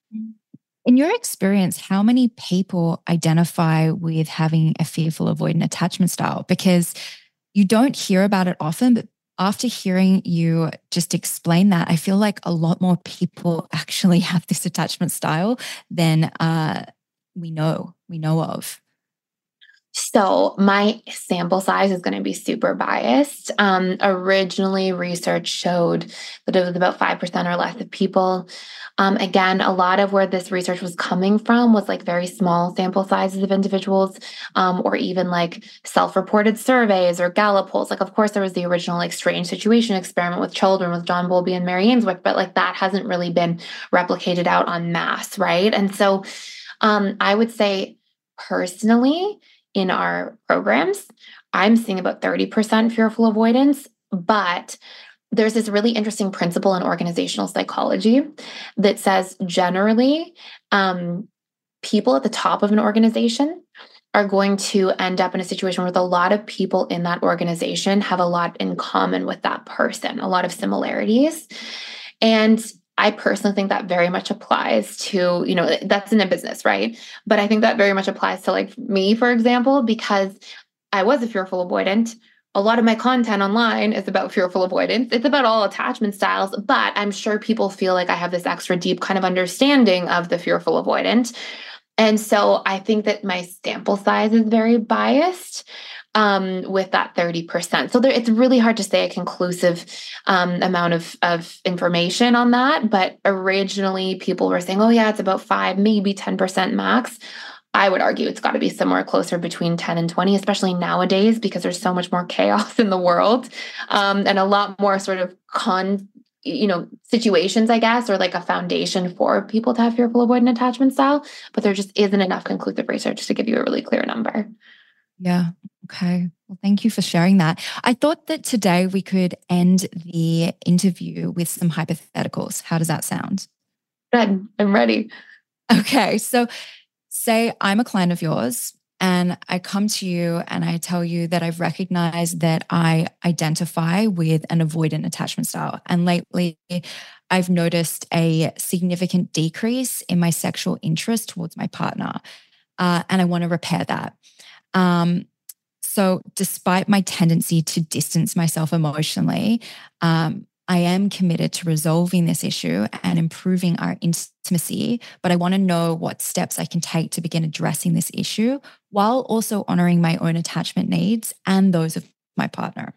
In your experience, how many people identify with having a fearful avoidant attachment style? Because you don't hear about it often, but after hearing you just explain that, I feel like a lot more people actually have this attachment style than uh, we know, we know of. So my sample size is going to be super biased. Um, originally, research showed that it was about five percent or less of people. Um, again, a lot of where this research was coming from was like very small sample sizes of individuals, um, or even like self-reported surveys or Gallup polls. Like, of course, there was the original like strange situation experiment with children with John Bowlby and Mary Ainsworth, but like that hasn't really been replicated out en masse, right? And so um, I would say personally in our programs, I'm seeing about thirty percent fearful avoidance, but there's this really interesting principle in organizational psychology that says generally um, people at the top of an organization are going to end up in a situation where a lot of people in that organization have a lot in common with that person, a lot of similarities. And I personally think that very much applies to, you know, that's in a business, right? But I think that very much applies to like me, for example, because I was a fearful avoidant. A lot of my content online is about fearful avoidance. It's about all attachment styles, but I'm sure people feel like I have this extra deep kind of understanding of the fearful avoidant. And so I think that my sample size is very biased um, with that thirty percent. So there, it's really hard to say a conclusive um, amount of, of information on that. But originally people were saying, oh yeah, it's about five, maybe ten percent max. I would argue it's got to be somewhere closer between ten and twenty, especially nowadays, because there's so much more chaos in the world um, and a lot more sort of con, you know, situations, I guess, or like a foundation for people to have fearful avoidant attachment style. But there just isn't enough conclusive research to give you a really clear number. Yeah. Okay. Well, thank you for sharing that. I thought that today we could end the interview with some hypotheticals. How does that sound? Good. I'm ready. Okay. So say I'm a client of yours and I come to you and I tell you that I've recognized that I identify with an avoidant attachment style. And lately I've noticed a significant decrease in my sexual interest towards my partner. Uh, and I want to repair that. Um, so despite my tendency to distance myself emotionally, um, I am committed to resolving this issue and improving our intimacy, but I want to know what steps I can take to begin addressing this issue while also honoring my own attachment needs and those of my partner.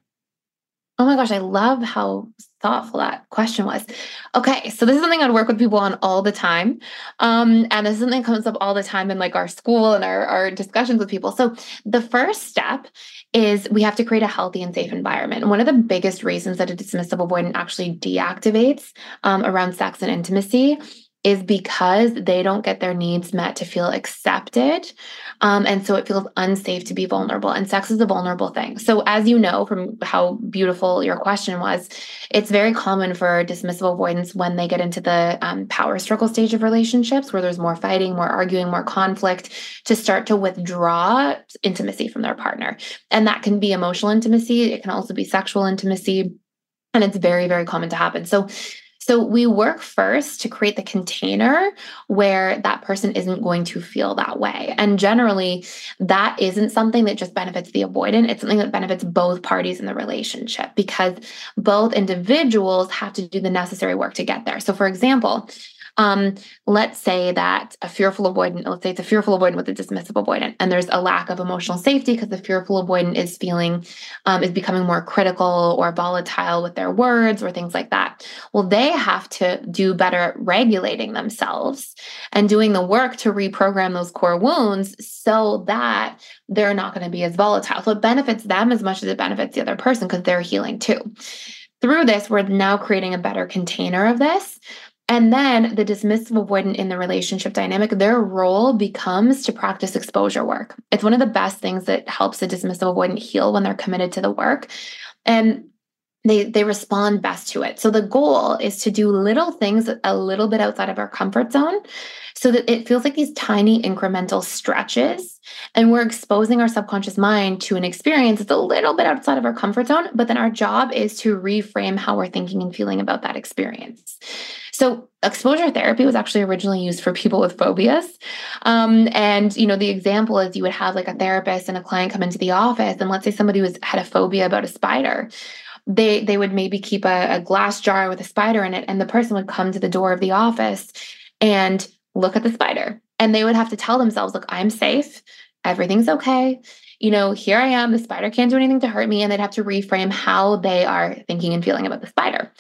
Oh my gosh, I love how thoughtful that question was. Okay, so this is something I'd work with people on all the time. Um, and this is something that comes up all the time in like our school and our, our discussions with people. So the first step is we have to create a healthy and safe environment. And one of the biggest reasons that a dismissive avoidant actually deactivates um, around sex and intimacy is because they don't get their needs met to feel accepted. Um, and so it feels unsafe to be vulnerable. And sex is a vulnerable thing. So as you know from how beautiful your question was, it's very common for dismissive avoidance when they get into the um, power struggle stage of relationships where there's more fighting, more arguing, more conflict, to start to withdraw intimacy from their partner. And that can be emotional intimacy. It can also be sexual intimacy. And it's very, very common to happen. So So we work first to create the container where that person isn't going to feel that way. And generally, that isn't something that just benefits the avoidant. It's something that benefits both parties in the relationship because both individuals have to do the necessary work to get there. So for example, Um, let's say that a fearful avoidant, let's say it's a fearful avoidant with a dismissive avoidant, and there's a lack of emotional safety because the fearful avoidant is feeling, um, is becoming more critical or volatile with their words or things like that. Well, they have to do better at regulating themselves and doing the work to reprogram those core wounds so that they're not going to be as volatile. So it benefits them as much as it benefits the other person because they're healing too. Through this, we're now creating a better container of this. And then the dismissive avoidant in the relationship dynamic, their role becomes to practice exposure work. It's one of the best things that helps a dismissive avoidant heal when they're committed to the work. And they they respond best to it. So the goal is to do little things a little bit outside of our comfort zone so that it feels like these tiny incremental stretches. And we're exposing our subconscious mind to an experience that's a little bit outside of our comfort zone. But then our job is to reframe how we're thinking and feeling about that experience. So exposure therapy was actually originally used for people with phobias. Um, and, you know, the example is you would have like a therapist and a client come into the office. And let's say somebody was had a phobia about a spider. They, they would maybe keep a, a glass jar with a spider in it. And the person would come to the door of the office and look at the spider. And they would have to tell themselves, look, I'm safe. Everything's okay. You know, here I am. The spider can't do anything to hurt me. And they'd have to reframe how they are thinking and feeling about the spider.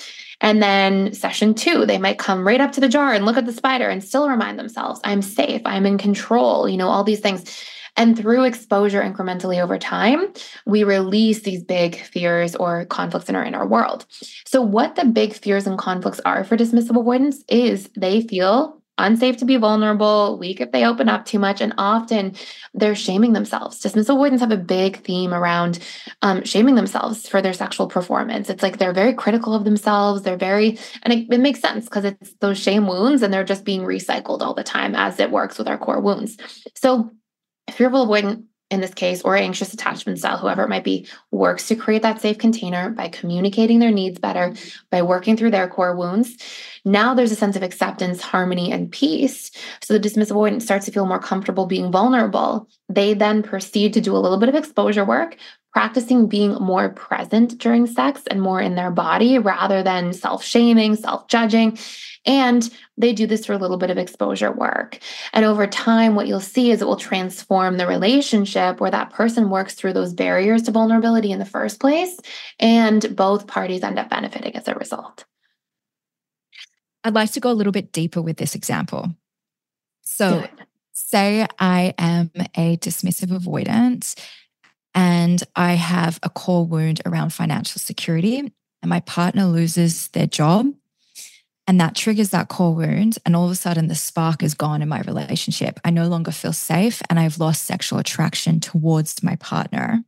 And then session two, they might come right up to the jar and look at the spider and still remind themselves, I'm safe, I'm in control, you know, all these things. And through exposure incrementally over time, we release these big fears or conflicts in our inner world. So what the big fears and conflicts are for dismissive avoidance is they feel unsafe to be vulnerable, weak if they open up too much, and often they're shaming themselves. Dismissive avoidants have a big theme around um, shaming themselves for their sexual performance. It's like they're very critical of themselves. They're very, and it, it makes sense because it's those shame wounds and they're just being recycled all the time as it works with our core wounds. So fearful avoidant in this case, or anxious attachment style, whoever it might be, works to create that safe container by communicating their needs better, by working through their core wounds. Now there's a sense of acceptance, harmony, and peace. So the dismissive avoidant starts to feel more comfortable being vulnerable. They then proceed to do a little bit of exposure work, practicing being more present during sex and more in their body rather than self-shaming, self-judging. And they do this through a little bit of exposure work. And over time, what you'll see is it will transform the relationship where that person works through those barriers to vulnerability in the first place, and both parties end up benefiting as a result. I'd like to go a little bit deeper with this example. So say I am a dismissive avoidant and I have a core wound around financial security, and my partner loses their job. And that triggers that core wound. And all of a sudden the spark is gone in my relationship. I no longer feel safe and I've lost sexual attraction towards my partner.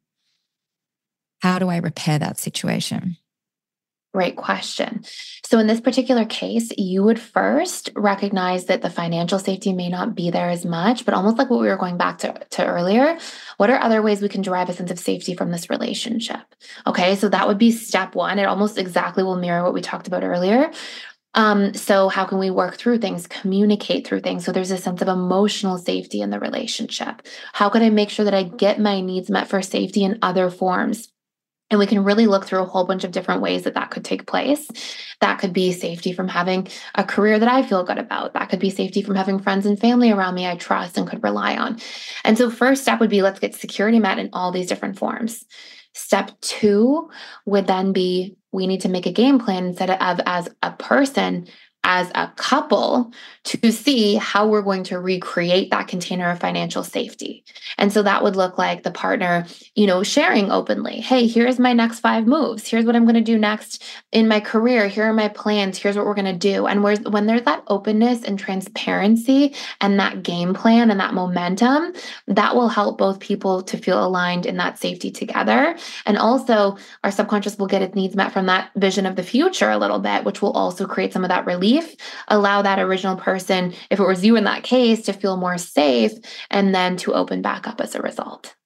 How do I repair that situation? Great question. So in this particular case, you would first recognize that the financial safety may not be there as much, but almost like what we were going back to, to earlier, what are other ways we can derive a sense of safety from this relationship? Okay, so that would be step one. It almost exactly will mirror what we talked about earlier. Um, so how can we work through things, communicate through things? So there's a sense of emotional safety in the relationship. How can I make sure that I get my needs met for safety in other forms? And we can really look through a whole bunch of different ways that that could take place. That could be safety from having a career that I feel good about. That could be safety from having friends and family around me I trust and could rely on. And so first step would be, let's get security met in all these different forms. Step two would then be, we need to make a game plan instead of as a person, as a couple, to see how we're going to recreate that container of financial safety. And so that would look like the partner, you know, sharing openly, hey, here's my next five moves. Here's what I'm going to do next in my career. Here are my plans. Here's what we're going to do. And where's, when there's that openness and transparency and that game plan and that momentum, that will help both people to feel aligned in that safety together. And also our subconscious will get its needs met from that vision of the future a little bit, which will also create some of that relief. Allow that original person, if it was you in that case, to feel more safe and then to open back up as a result.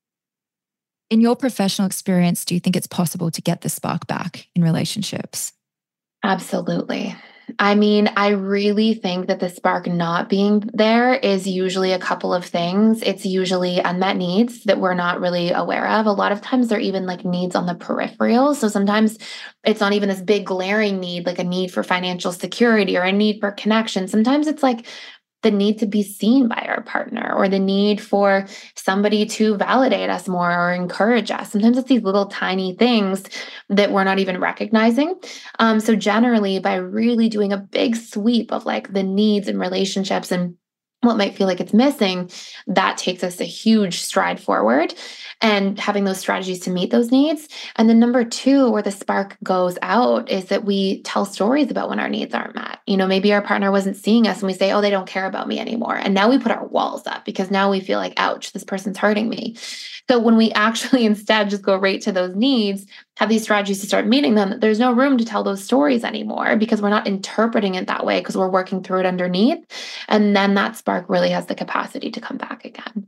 In your professional experience, do you think it's possible to get the spark back in relationships? Absolutely. I mean, I really think that the spark not being there is usually a couple of things. It's usually unmet needs that we're not really aware of. A lot of times they're even like needs on the peripheral. So sometimes it's not even this big glaring need, like a need for financial security or a need for connection. Sometimes it's like the need to be seen by our partner or the need for somebody to validate us more or encourage us. Sometimes it's these little tiny things that we're not even recognizing. Um, so generally, by really doing a big sweep of like the needs and relationships and what might feel like it's missing, that takes us a huge stride forward and having those strategies to meet those needs. And then number two, where the spark goes out is that we tell stories about when our needs aren't met. You know, maybe our partner wasn't seeing us and we say, oh, they don't care about me anymore. And now we put our walls up because now we feel like, ouch, this person's hurting me. So when we actually instead just go right to those needs, have these strategies to start meeting them, there's no room to tell those stories anymore because we're not interpreting it that way because we're working through it underneath. And then that spark really has the capacity to come back again.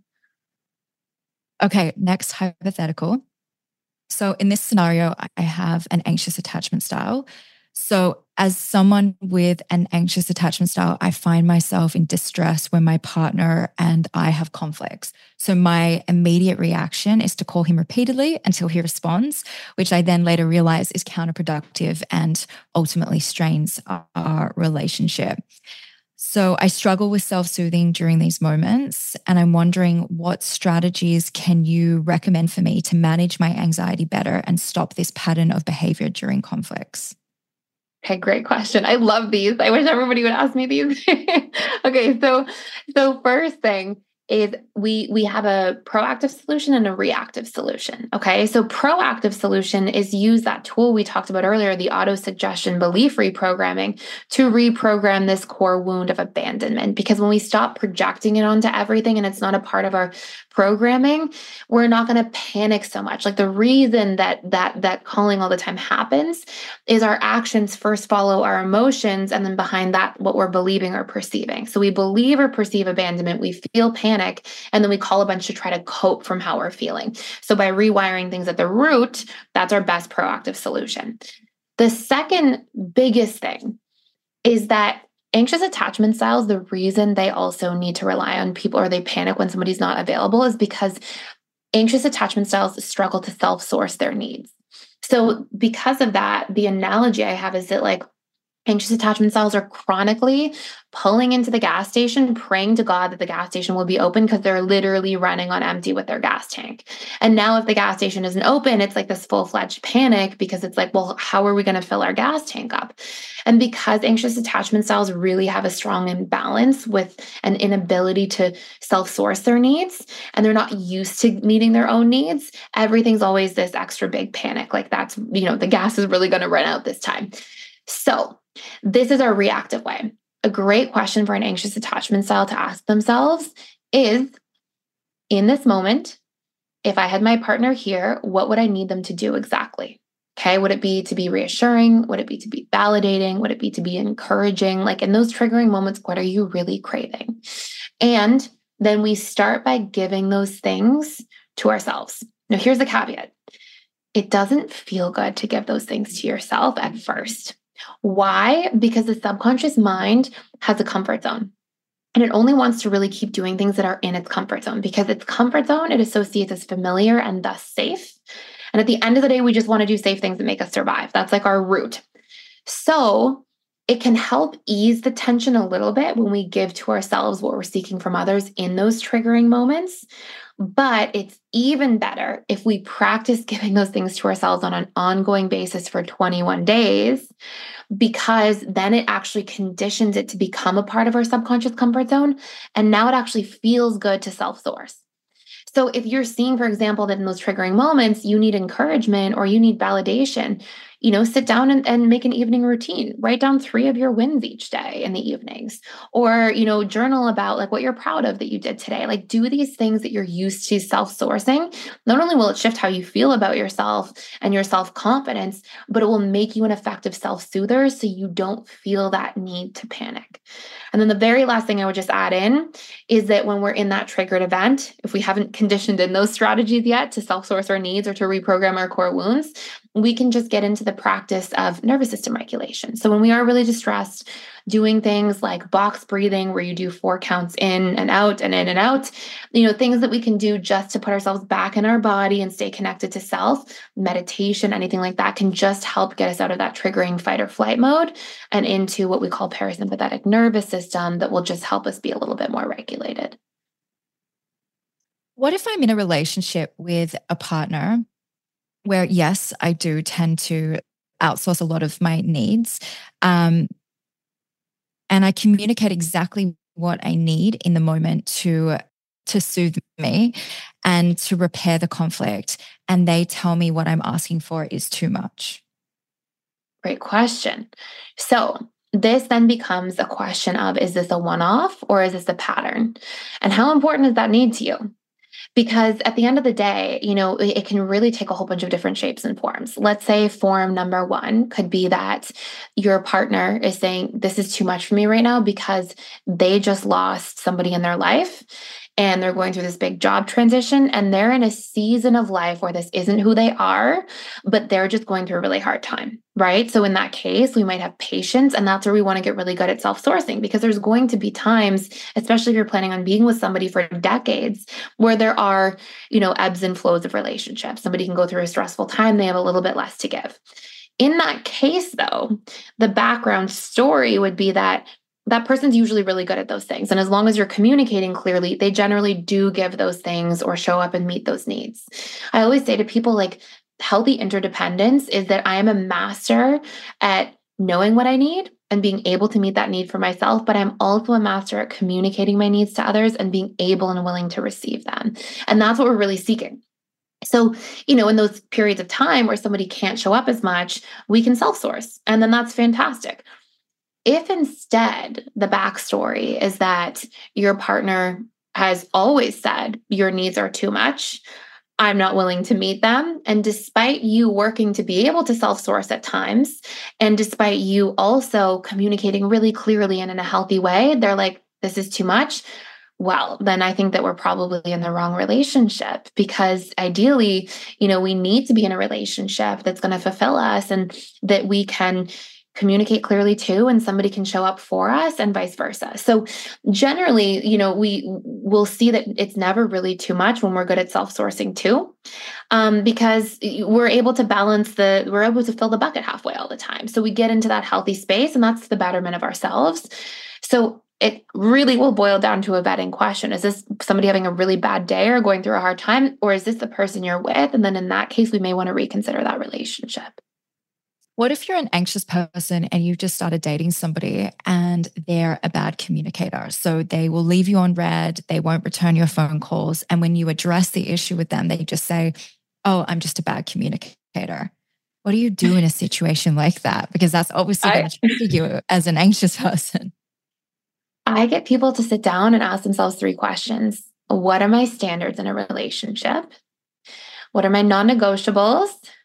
Okay, next hypothetical. So in this scenario, I have an anxious attachment style. So as someone with an anxious attachment style, I find myself in distress when my partner and I have conflicts. So my immediate reaction is to call him repeatedly until he responds, which I then later realize is counterproductive and ultimately strains our relationship. So I struggle with self-soothing during these moments, and I'm wondering what strategies can you recommend for me to manage my anxiety better and stop this pattern of behavior during conflicts? Okay, great question. I love these. I wish everybody would ask me these. Okay, so so first thing is we we have a proactive solution and a reactive solution. Okay, so proactive solution is use that tool we talked about earlier, the auto suggestion belief reprogramming, to reprogram this core wound of abandonment. Because when we stop projecting it onto everything and it's not a part of our programming, we're not going to panic so much. Like the reason that that that calling all the time happens is our actions first follow our emotions, and then behind that, what we're believing or perceiving. So we believe or perceive abandonment, we feel panic, and then we call a bunch to try to cope from how we're feeling. So by rewiring things at the root, that's our best proactive solution. The second biggest thing is that anxious attachment styles, the reason they also need to rely on people or they panic when somebody's not available is because anxious attachment styles struggle to self-source their needs. So because of that, the analogy I have is that like anxious attachment styles are chronically pulling into the gas station, praying to God that the gas station will be open because they're literally running on empty with their gas tank. And now if the gas station isn't open, it's like this full-fledged panic because it's like, well, how are we going to fill our gas tank up? And because anxious attachment styles really have a strong imbalance with an inability to self-source their needs, and they're not used to meeting their own needs, everything's always this extra big panic. Like that's, you know, the gas is really going to run out this time. So this is our reactive way. A great question for an anxious attachment style to ask themselves is, in this moment, if I had my partner here, what would I need them to do exactly? Okay, would it be to be reassuring? Would it be to be validating? Would it be to be encouraging? Like in those triggering moments, what are you really craving? And then we start by giving those things to ourselves. Now, here's the caveat. It doesn't feel good to give those things to yourself at first. Why? Because the subconscious mind has a comfort zone. And it only wants to really keep doing things that are in its comfort zone, because its comfort zone, it associates as familiar and thus safe. And at the end of the day, we just want to do safe things that make us survive. That's like our root. So it can help ease the tension a little bit when we give to ourselves what we're seeking from others in those triggering moments. But it's even better if we practice giving those things to ourselves on an ongoing basis for twenty-one days, because then it actually conditions it to become a part of our subconscious comfort zone. And now it actually feels good to self-source. So if you're seeing, for example, that in those triggering moments, you need encouragement or you need validation, you know, sit down and, and make an evening routine. Write down three of your wins each day in the evenings, or, you know, journal about like what you're proud of that you did today. Like do these things that you're used to self-sourcing. Not only will it shift how you feel about yourself and your self-confidence, but it will make you an effective self-soother so you don't feel that need to panic. And then the very last thing I would just add in is that when we're in that triggered event, if we haven't conditioned in those strategies yet to self-source our needs or to reprogram our core wounds, we can just get into the practice of nervous system regulation. So when we are really distressed, doing things like box breathing, where you do four counts in and out and in and out, you know, things that we can do just to put ourselves back in our body and stay connected to self, meditation, anything like that can just help get us out of that triggering fight or flight mode and into what we call parasympathetic nervous system that will just help us be a little bit more regulated. What if I'm in a relationship with a partner where, yes, I do tend to outsource a lot of my needs, um, and I communicate exactly what I need in the moment to, to soothe me and to repair the conflict, and they tell me what I'm asking for is too much? Great question. So this then becomes a question of, is this a one-off or is this a pattern? And how important is that need to you? Because at the end of the day, you know, it can really take a whole bunch of different shapes and forms. Let's say form number one could be that your partner is saying, this is too much for me right now because they just lost somebody in their life and they're going through this big job transition and they're in a season of life where this isn't who they are, but they're just going through a really hard time, right? So in that case, we might have patience, and that's where we want to get really good at self-sourcing, because there's going to be times, especially if you're planning on being with somebody for decades, where there are, you know, ebbs and flows of relationships. Somebody can go through a stressful time, they have a little bit less to give. In that case, though, the background story would be that that person's usually really good at those things. And as long as you're communicating clearly, they generally do give those things or show up and meet those needs. I always say to people, like, healthy interdependence is that I am a master at knowing what I need and being able to meet that need for myself, but I'm also a master at communicating my needs to others and being able and willing to receive them. And that's what we're really seeking. So, you know, in those periods of time where somebody can't show up as much, we can self-source, and then that's fantastic. If instead the backstory is that your partner has always said your needs are too much, I'm not willing to meet them. And despite you working to be able to self-source at times, and despite you also communicating really clearly and in a healthy way, they're like, this is too much. Well, then I think that we're probably in the wrong relationship, because ideally, you know, we need to be in a relationship that's going to fulfill us and that we can communicate clearly to, and somebody can show up for us and vice versa. So generally, you know, we will see that it's never really too much when we're good at self-sourcing too, um, because we're able to balance the, we're able to fill the bucket halfway all the time. So we get into that healthy space, and that's the betterment of ourselves. So it really will boil down to a vetting question. Is this somebody having a really bad day or going through a hard time, or is this the person you're with? And then in that case, we may want to reconsider that relationship. What if you're an anxious person and you've just started dating somebody and they're a bad communicator? So they will leave you on red, they won't return your phone calls. And when you address the issue with them, they just say, oh, I'm just a bad communicator. What do you do in a situation like that? Because that's obviously going to trigger you as an anxious person. I get people to sit down and ask themselves three questions. What are my standards in a relationship? What are my non-negotiables?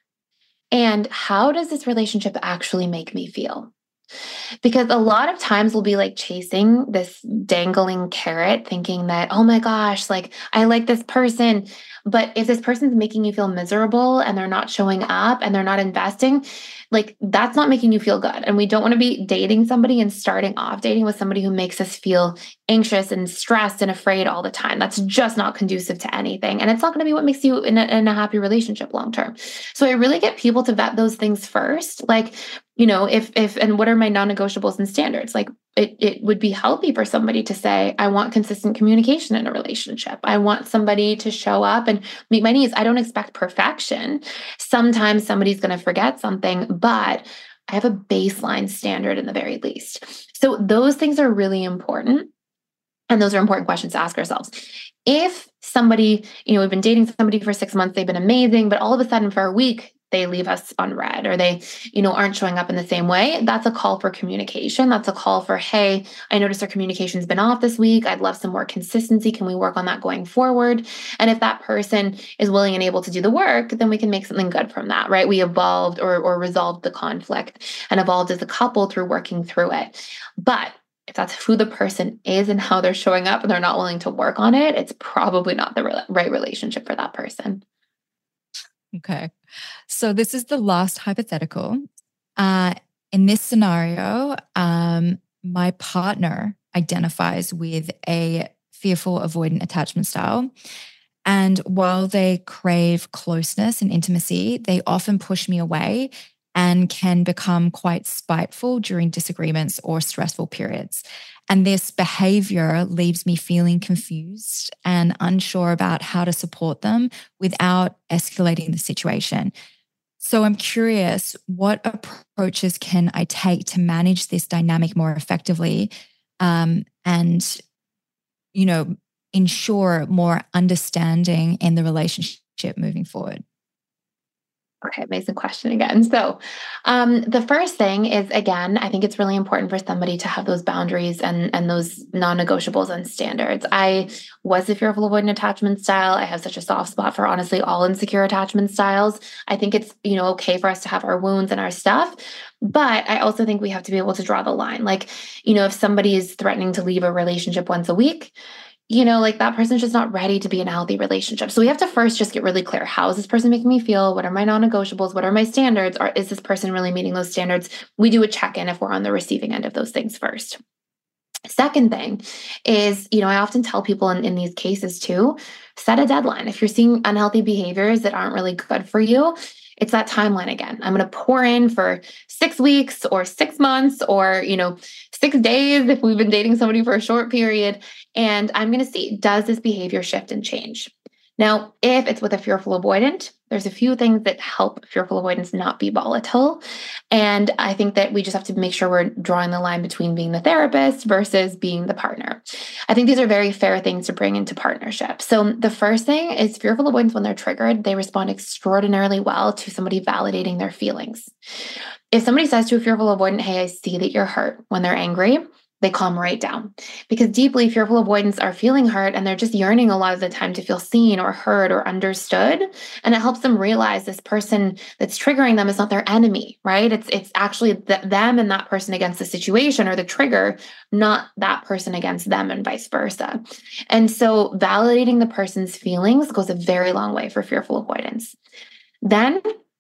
And how does this relationship actually make me feel? Because a lot of times we'll be like chasing this dangling carrot, thinking that, oh my gosh, like I like this person. But if this person's making you feel miserable and they're not showing up and they're not investing, like that's not making you feel good. And we don't want to be dating somebody and starting off dating with somebody who makes us feel anxious and stressed and afraid all the time. That's just not conducive to anything. And it's not going to be what makes you in a, in a happy relationship long term. So I really get people to vet those things first. Like, you know, if, if, and what are my non-negotiables and standards? Like it, it would be healthy for somebody to say, I want consistent communication in a relationship. I want somebody to show up and meet my needs. I don't expect perfection. Sometimes somebody's going to forget something, but I have a baseline standard in the very least. So those things are really important. And those are important questions to ask ourselves. If somebody, you know, we've been dating somebody for six months, they've been amazing, but all of a sudden for a week, they leave us on red, or they, you know, aren't showing up in the same way, that's a call for communication. That's a call for, hey, I noticed our communication's been off this week. I'd love some more consistency. Can we work on that going forward? And if that person is willing and able to do the work, then we can make something good from that, right? We evolved or, or resolved the conflict and evolved as a couple through working through it. But if that's who the person is and how they're showing up and they're not willing to work on it, it's probably not the re- right relationship for that person. Okay. So this is the last hypothetical. Uh, in this scenario, um, my partner identifies with a fearful avoidant attachment style. And while they crave closeness and intimacy, they often push me away and can become quite spiteful during disagreements or stressful periods. And this behavior leaves me feeling confused and unsure about how to support them without escalating the situation. So I'm curious, what approaches can I take to manage this dynamic more effectively, um, and, you know, ensure more understanding in the relationship moving forward? Okay, amazing question again. So um, the first thing is, again, I think it's really important for somebody to have those boundaries and, and those non-negotiables and standards. I was a fearful avoidant attachment style. I have such a soft spot for honestly all insecure attachment styles. I think it's, you know, okay for us to have our wounds and our stuff. But I also think we have to be able to draw the line. Like, you know, if somebody is threatening to leave a relationship once a week, you know, like that person's just not ready to be in a healthy relationship. So we have to first just get really clear. How is this person making me feel? What are my non-negotiables? What are my standards? Or is this person really meeting those standards? We do a check-in if we're on the receiving end of those things first. Second thing is, you know, I often tell people in, in these cases too, set a deadline. If you're seeing unhealthy behaviors that aren't really good for you, it's that timeline again. I'm going to pour in for six weeks or six months or, you know, six days if we've been dating somebody for a short period. And I'm going to see, does this behavior shift and change? Now, if it's with a fearful avoidant, there's a few things that help fearful avoidance not be volatile. And I think that we just have to make sure we're drawing the line between being the therapist versus being the partner. I think these are very fair things to bring into partnership. So the first thing is fearful avoidance, when they're triggered, they respond extraordinarily well to somebody validating their feelings. If somebody says to a fearful avoidant, hey, I see that you're hurt, when they're angry, they calm right down, because deeply fearful avoidants are feeling hurt and they're just yearning a lot of the time to feel seen or heard or understood. And it helps them realize this person that's triggering them is not their enemy, right? It's it's actually the, them and that person against the situation or the trigger, not that person against them, and vice versa. And so validating the person's feelings goes a very long way for fearful avoidance. Then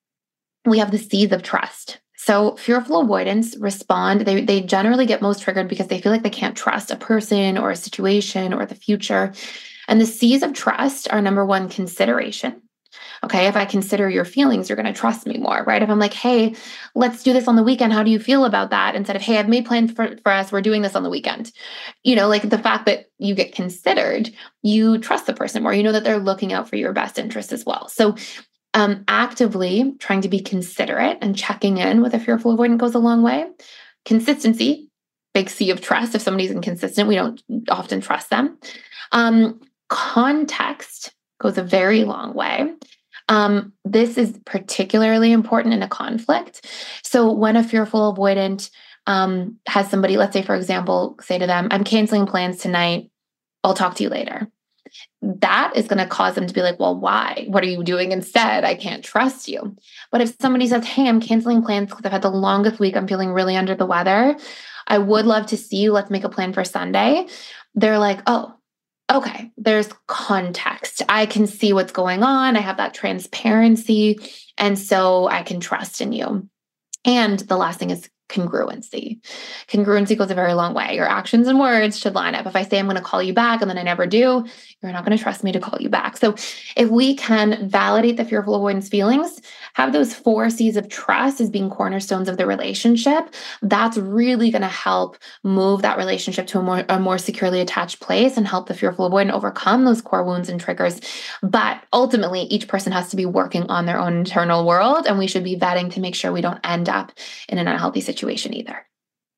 we have the C's of trust. So fearful avoidants respond, they, they generally get most triggered because they feel like they can't trust a person or a situation or the future. And the C's of trust are, number one, consideration. Okay, if I consider your feelings, you're going to trust me more, right? If I'm like, hey, let's do this on the weekend, how do you feel about that? Instead of, hey, I've made plans for, for us, we're doing this on the weekend. You know, like the fact that you get considered, you trust the person more. You know that they're looking out for your best interest as well. So Um, actively trying to be considerate and checking in with a fearful avoidant goes a long way. Consistency, big C of trust. If somebody's inconsistent, we don't often trust them. Um, context goes a very long way. Um, this is particularly important in a conflict. So when a fearful avoidant um, has somebody, let's say, for example, say to them, I'm canceling plans tonight, I'll talk to you later. That is going to cause them to be like, well, why? What are you doing instead? I can't trust you. But if somebody says, hey, I'm canceling plans because I've had the longest week, I'm feeling really under the weather, I would love to see you, let's make a plan for Sunday. They're like, oh, okay, there's context. I can see what's going on. I have that transparency. And so I can trust in you. And the last thing is congruency. Congruency goes a very long way. Your actions and words should line up. If I say I'm going to call you back and then I never do, you're not going to trust me to call you back. So if we can validate the fearful avoidance feelings, have those four C's of trust as being cornerstones of the relationship, that's really going to help move that relationship to a more, a more securely attached place and help the fearful avoidant overcome those core wounds and triggers. But ultimately, each person has to be working on their own internal world, and we should be vetting to make sure we don't end up in an unhealthy situation either.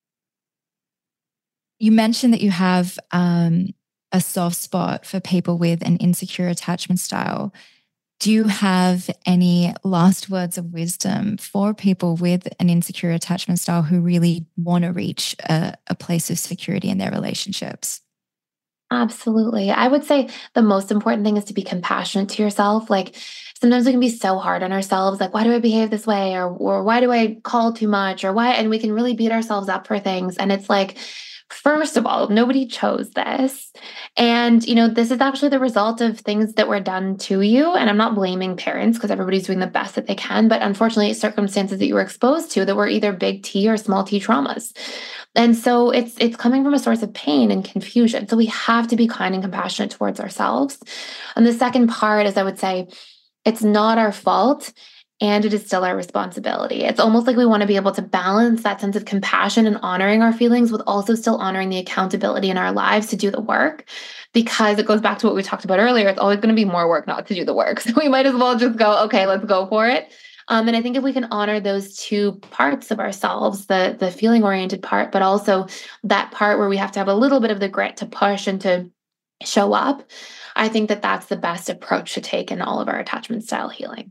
You mentioned that you have um, a soft spot for people with an insecure attachment style. Do you have any last words of wisdom for people with an insecure attachment style who really want to reach a, a place of security in their relationships? Absolutely. I would say the most important thing is to be compassionate to yourself. Like sometimes we can be so hard on ourselves. Like, why do I behave this way? Or, or why do I call too much? Or why? And we can really beat ourselves up for things. And it's like, first of all, nobody chose this. And, you know, this is actually the result of things that were done to you. And I'm not blaming parents because everybody's doing the best that they can. But unfortunately, circumstances that you were exposed to that were either big T or small t traumas. And so it's it's coming from a source of pain and confusion. So we have to be kind and compassionate towards ourselves. And the second part is, I would say, it's not our fault. And it is still our responsibility. It's almost like we want to be able to balance that sense of compassion and honoring our feelings with also still honoring the accountability in our lives to do the work, because it goes back to what we talked about earlier. It's always going to be more work not to do the work. So we might as well just go, okay, let's go for it. Um, and I think if we can honor those two parts of ourselves, the, the feeling oriented part, but also that part where we have to have a little bit of the grit to push and to show up, I think that that's the best approach to take in all of our attachment style healing.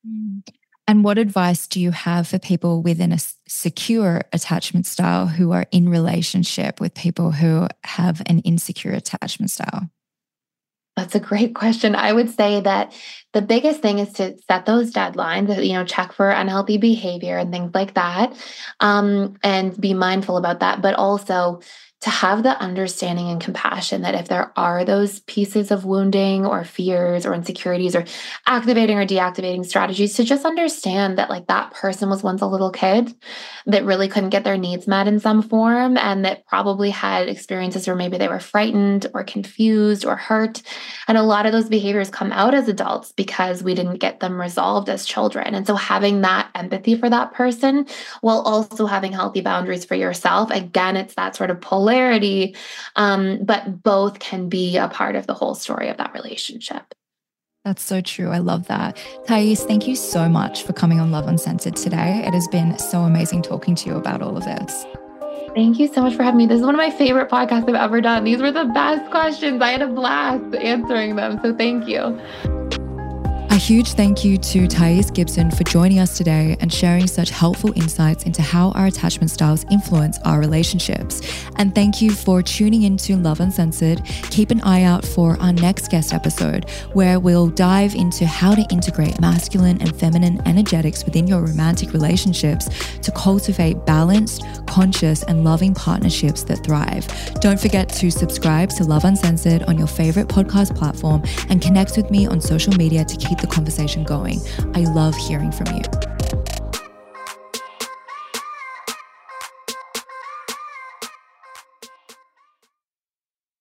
And what advice do you have for people within a secure attachment style who are in relationship with people who have an insecure attachment style? That's a great question. I would say that the biggest thing is to set those deadlines, you know, check for unhealthy behavior and things like that, um, and be mindful about that. But also to have the understanding and compassion that if there are those pieces of wounding or fears or insecurities or activating or deactivating strategies, to just understand that like that person was once a little kid that really couldn't get their needs met in some form, and that probably had experiences where maybe they were frightened or confused or hurt. And a lot of those behaviors come out as adults because we didn't get them resolved as children. And so having that empathy for that person while also having healthy boundaries for yourself, again, it's that sort of polarity. Um, but both can be a part of the whole story of that relationship. That's so true. I love that. Thais, thank you so much for coming on Love Uncensored today. It has been so amazing talking to you about all of this. Thank you so much for having me. This is one of my favorite podcasts I've ever done. These were the best questions. I had a blast answering them. So thank you. A huge thank you to Thais Gibson for joining us today and sharing such helpful insights into how our attachment styles influence our relationships. And thank you for tuning into Love Uncensored. Keep an eye out for our next guest episode, where we'll dive into how to integrate masculine and feminine energetics within your romantic relationships to cultivate balanced, conscious, and loving partnerships that thrive. Don't forget to subscribe to Love Uncensored on your favorite podcast platform and connect with me on social media to keep the conversation going. I love hearing from you.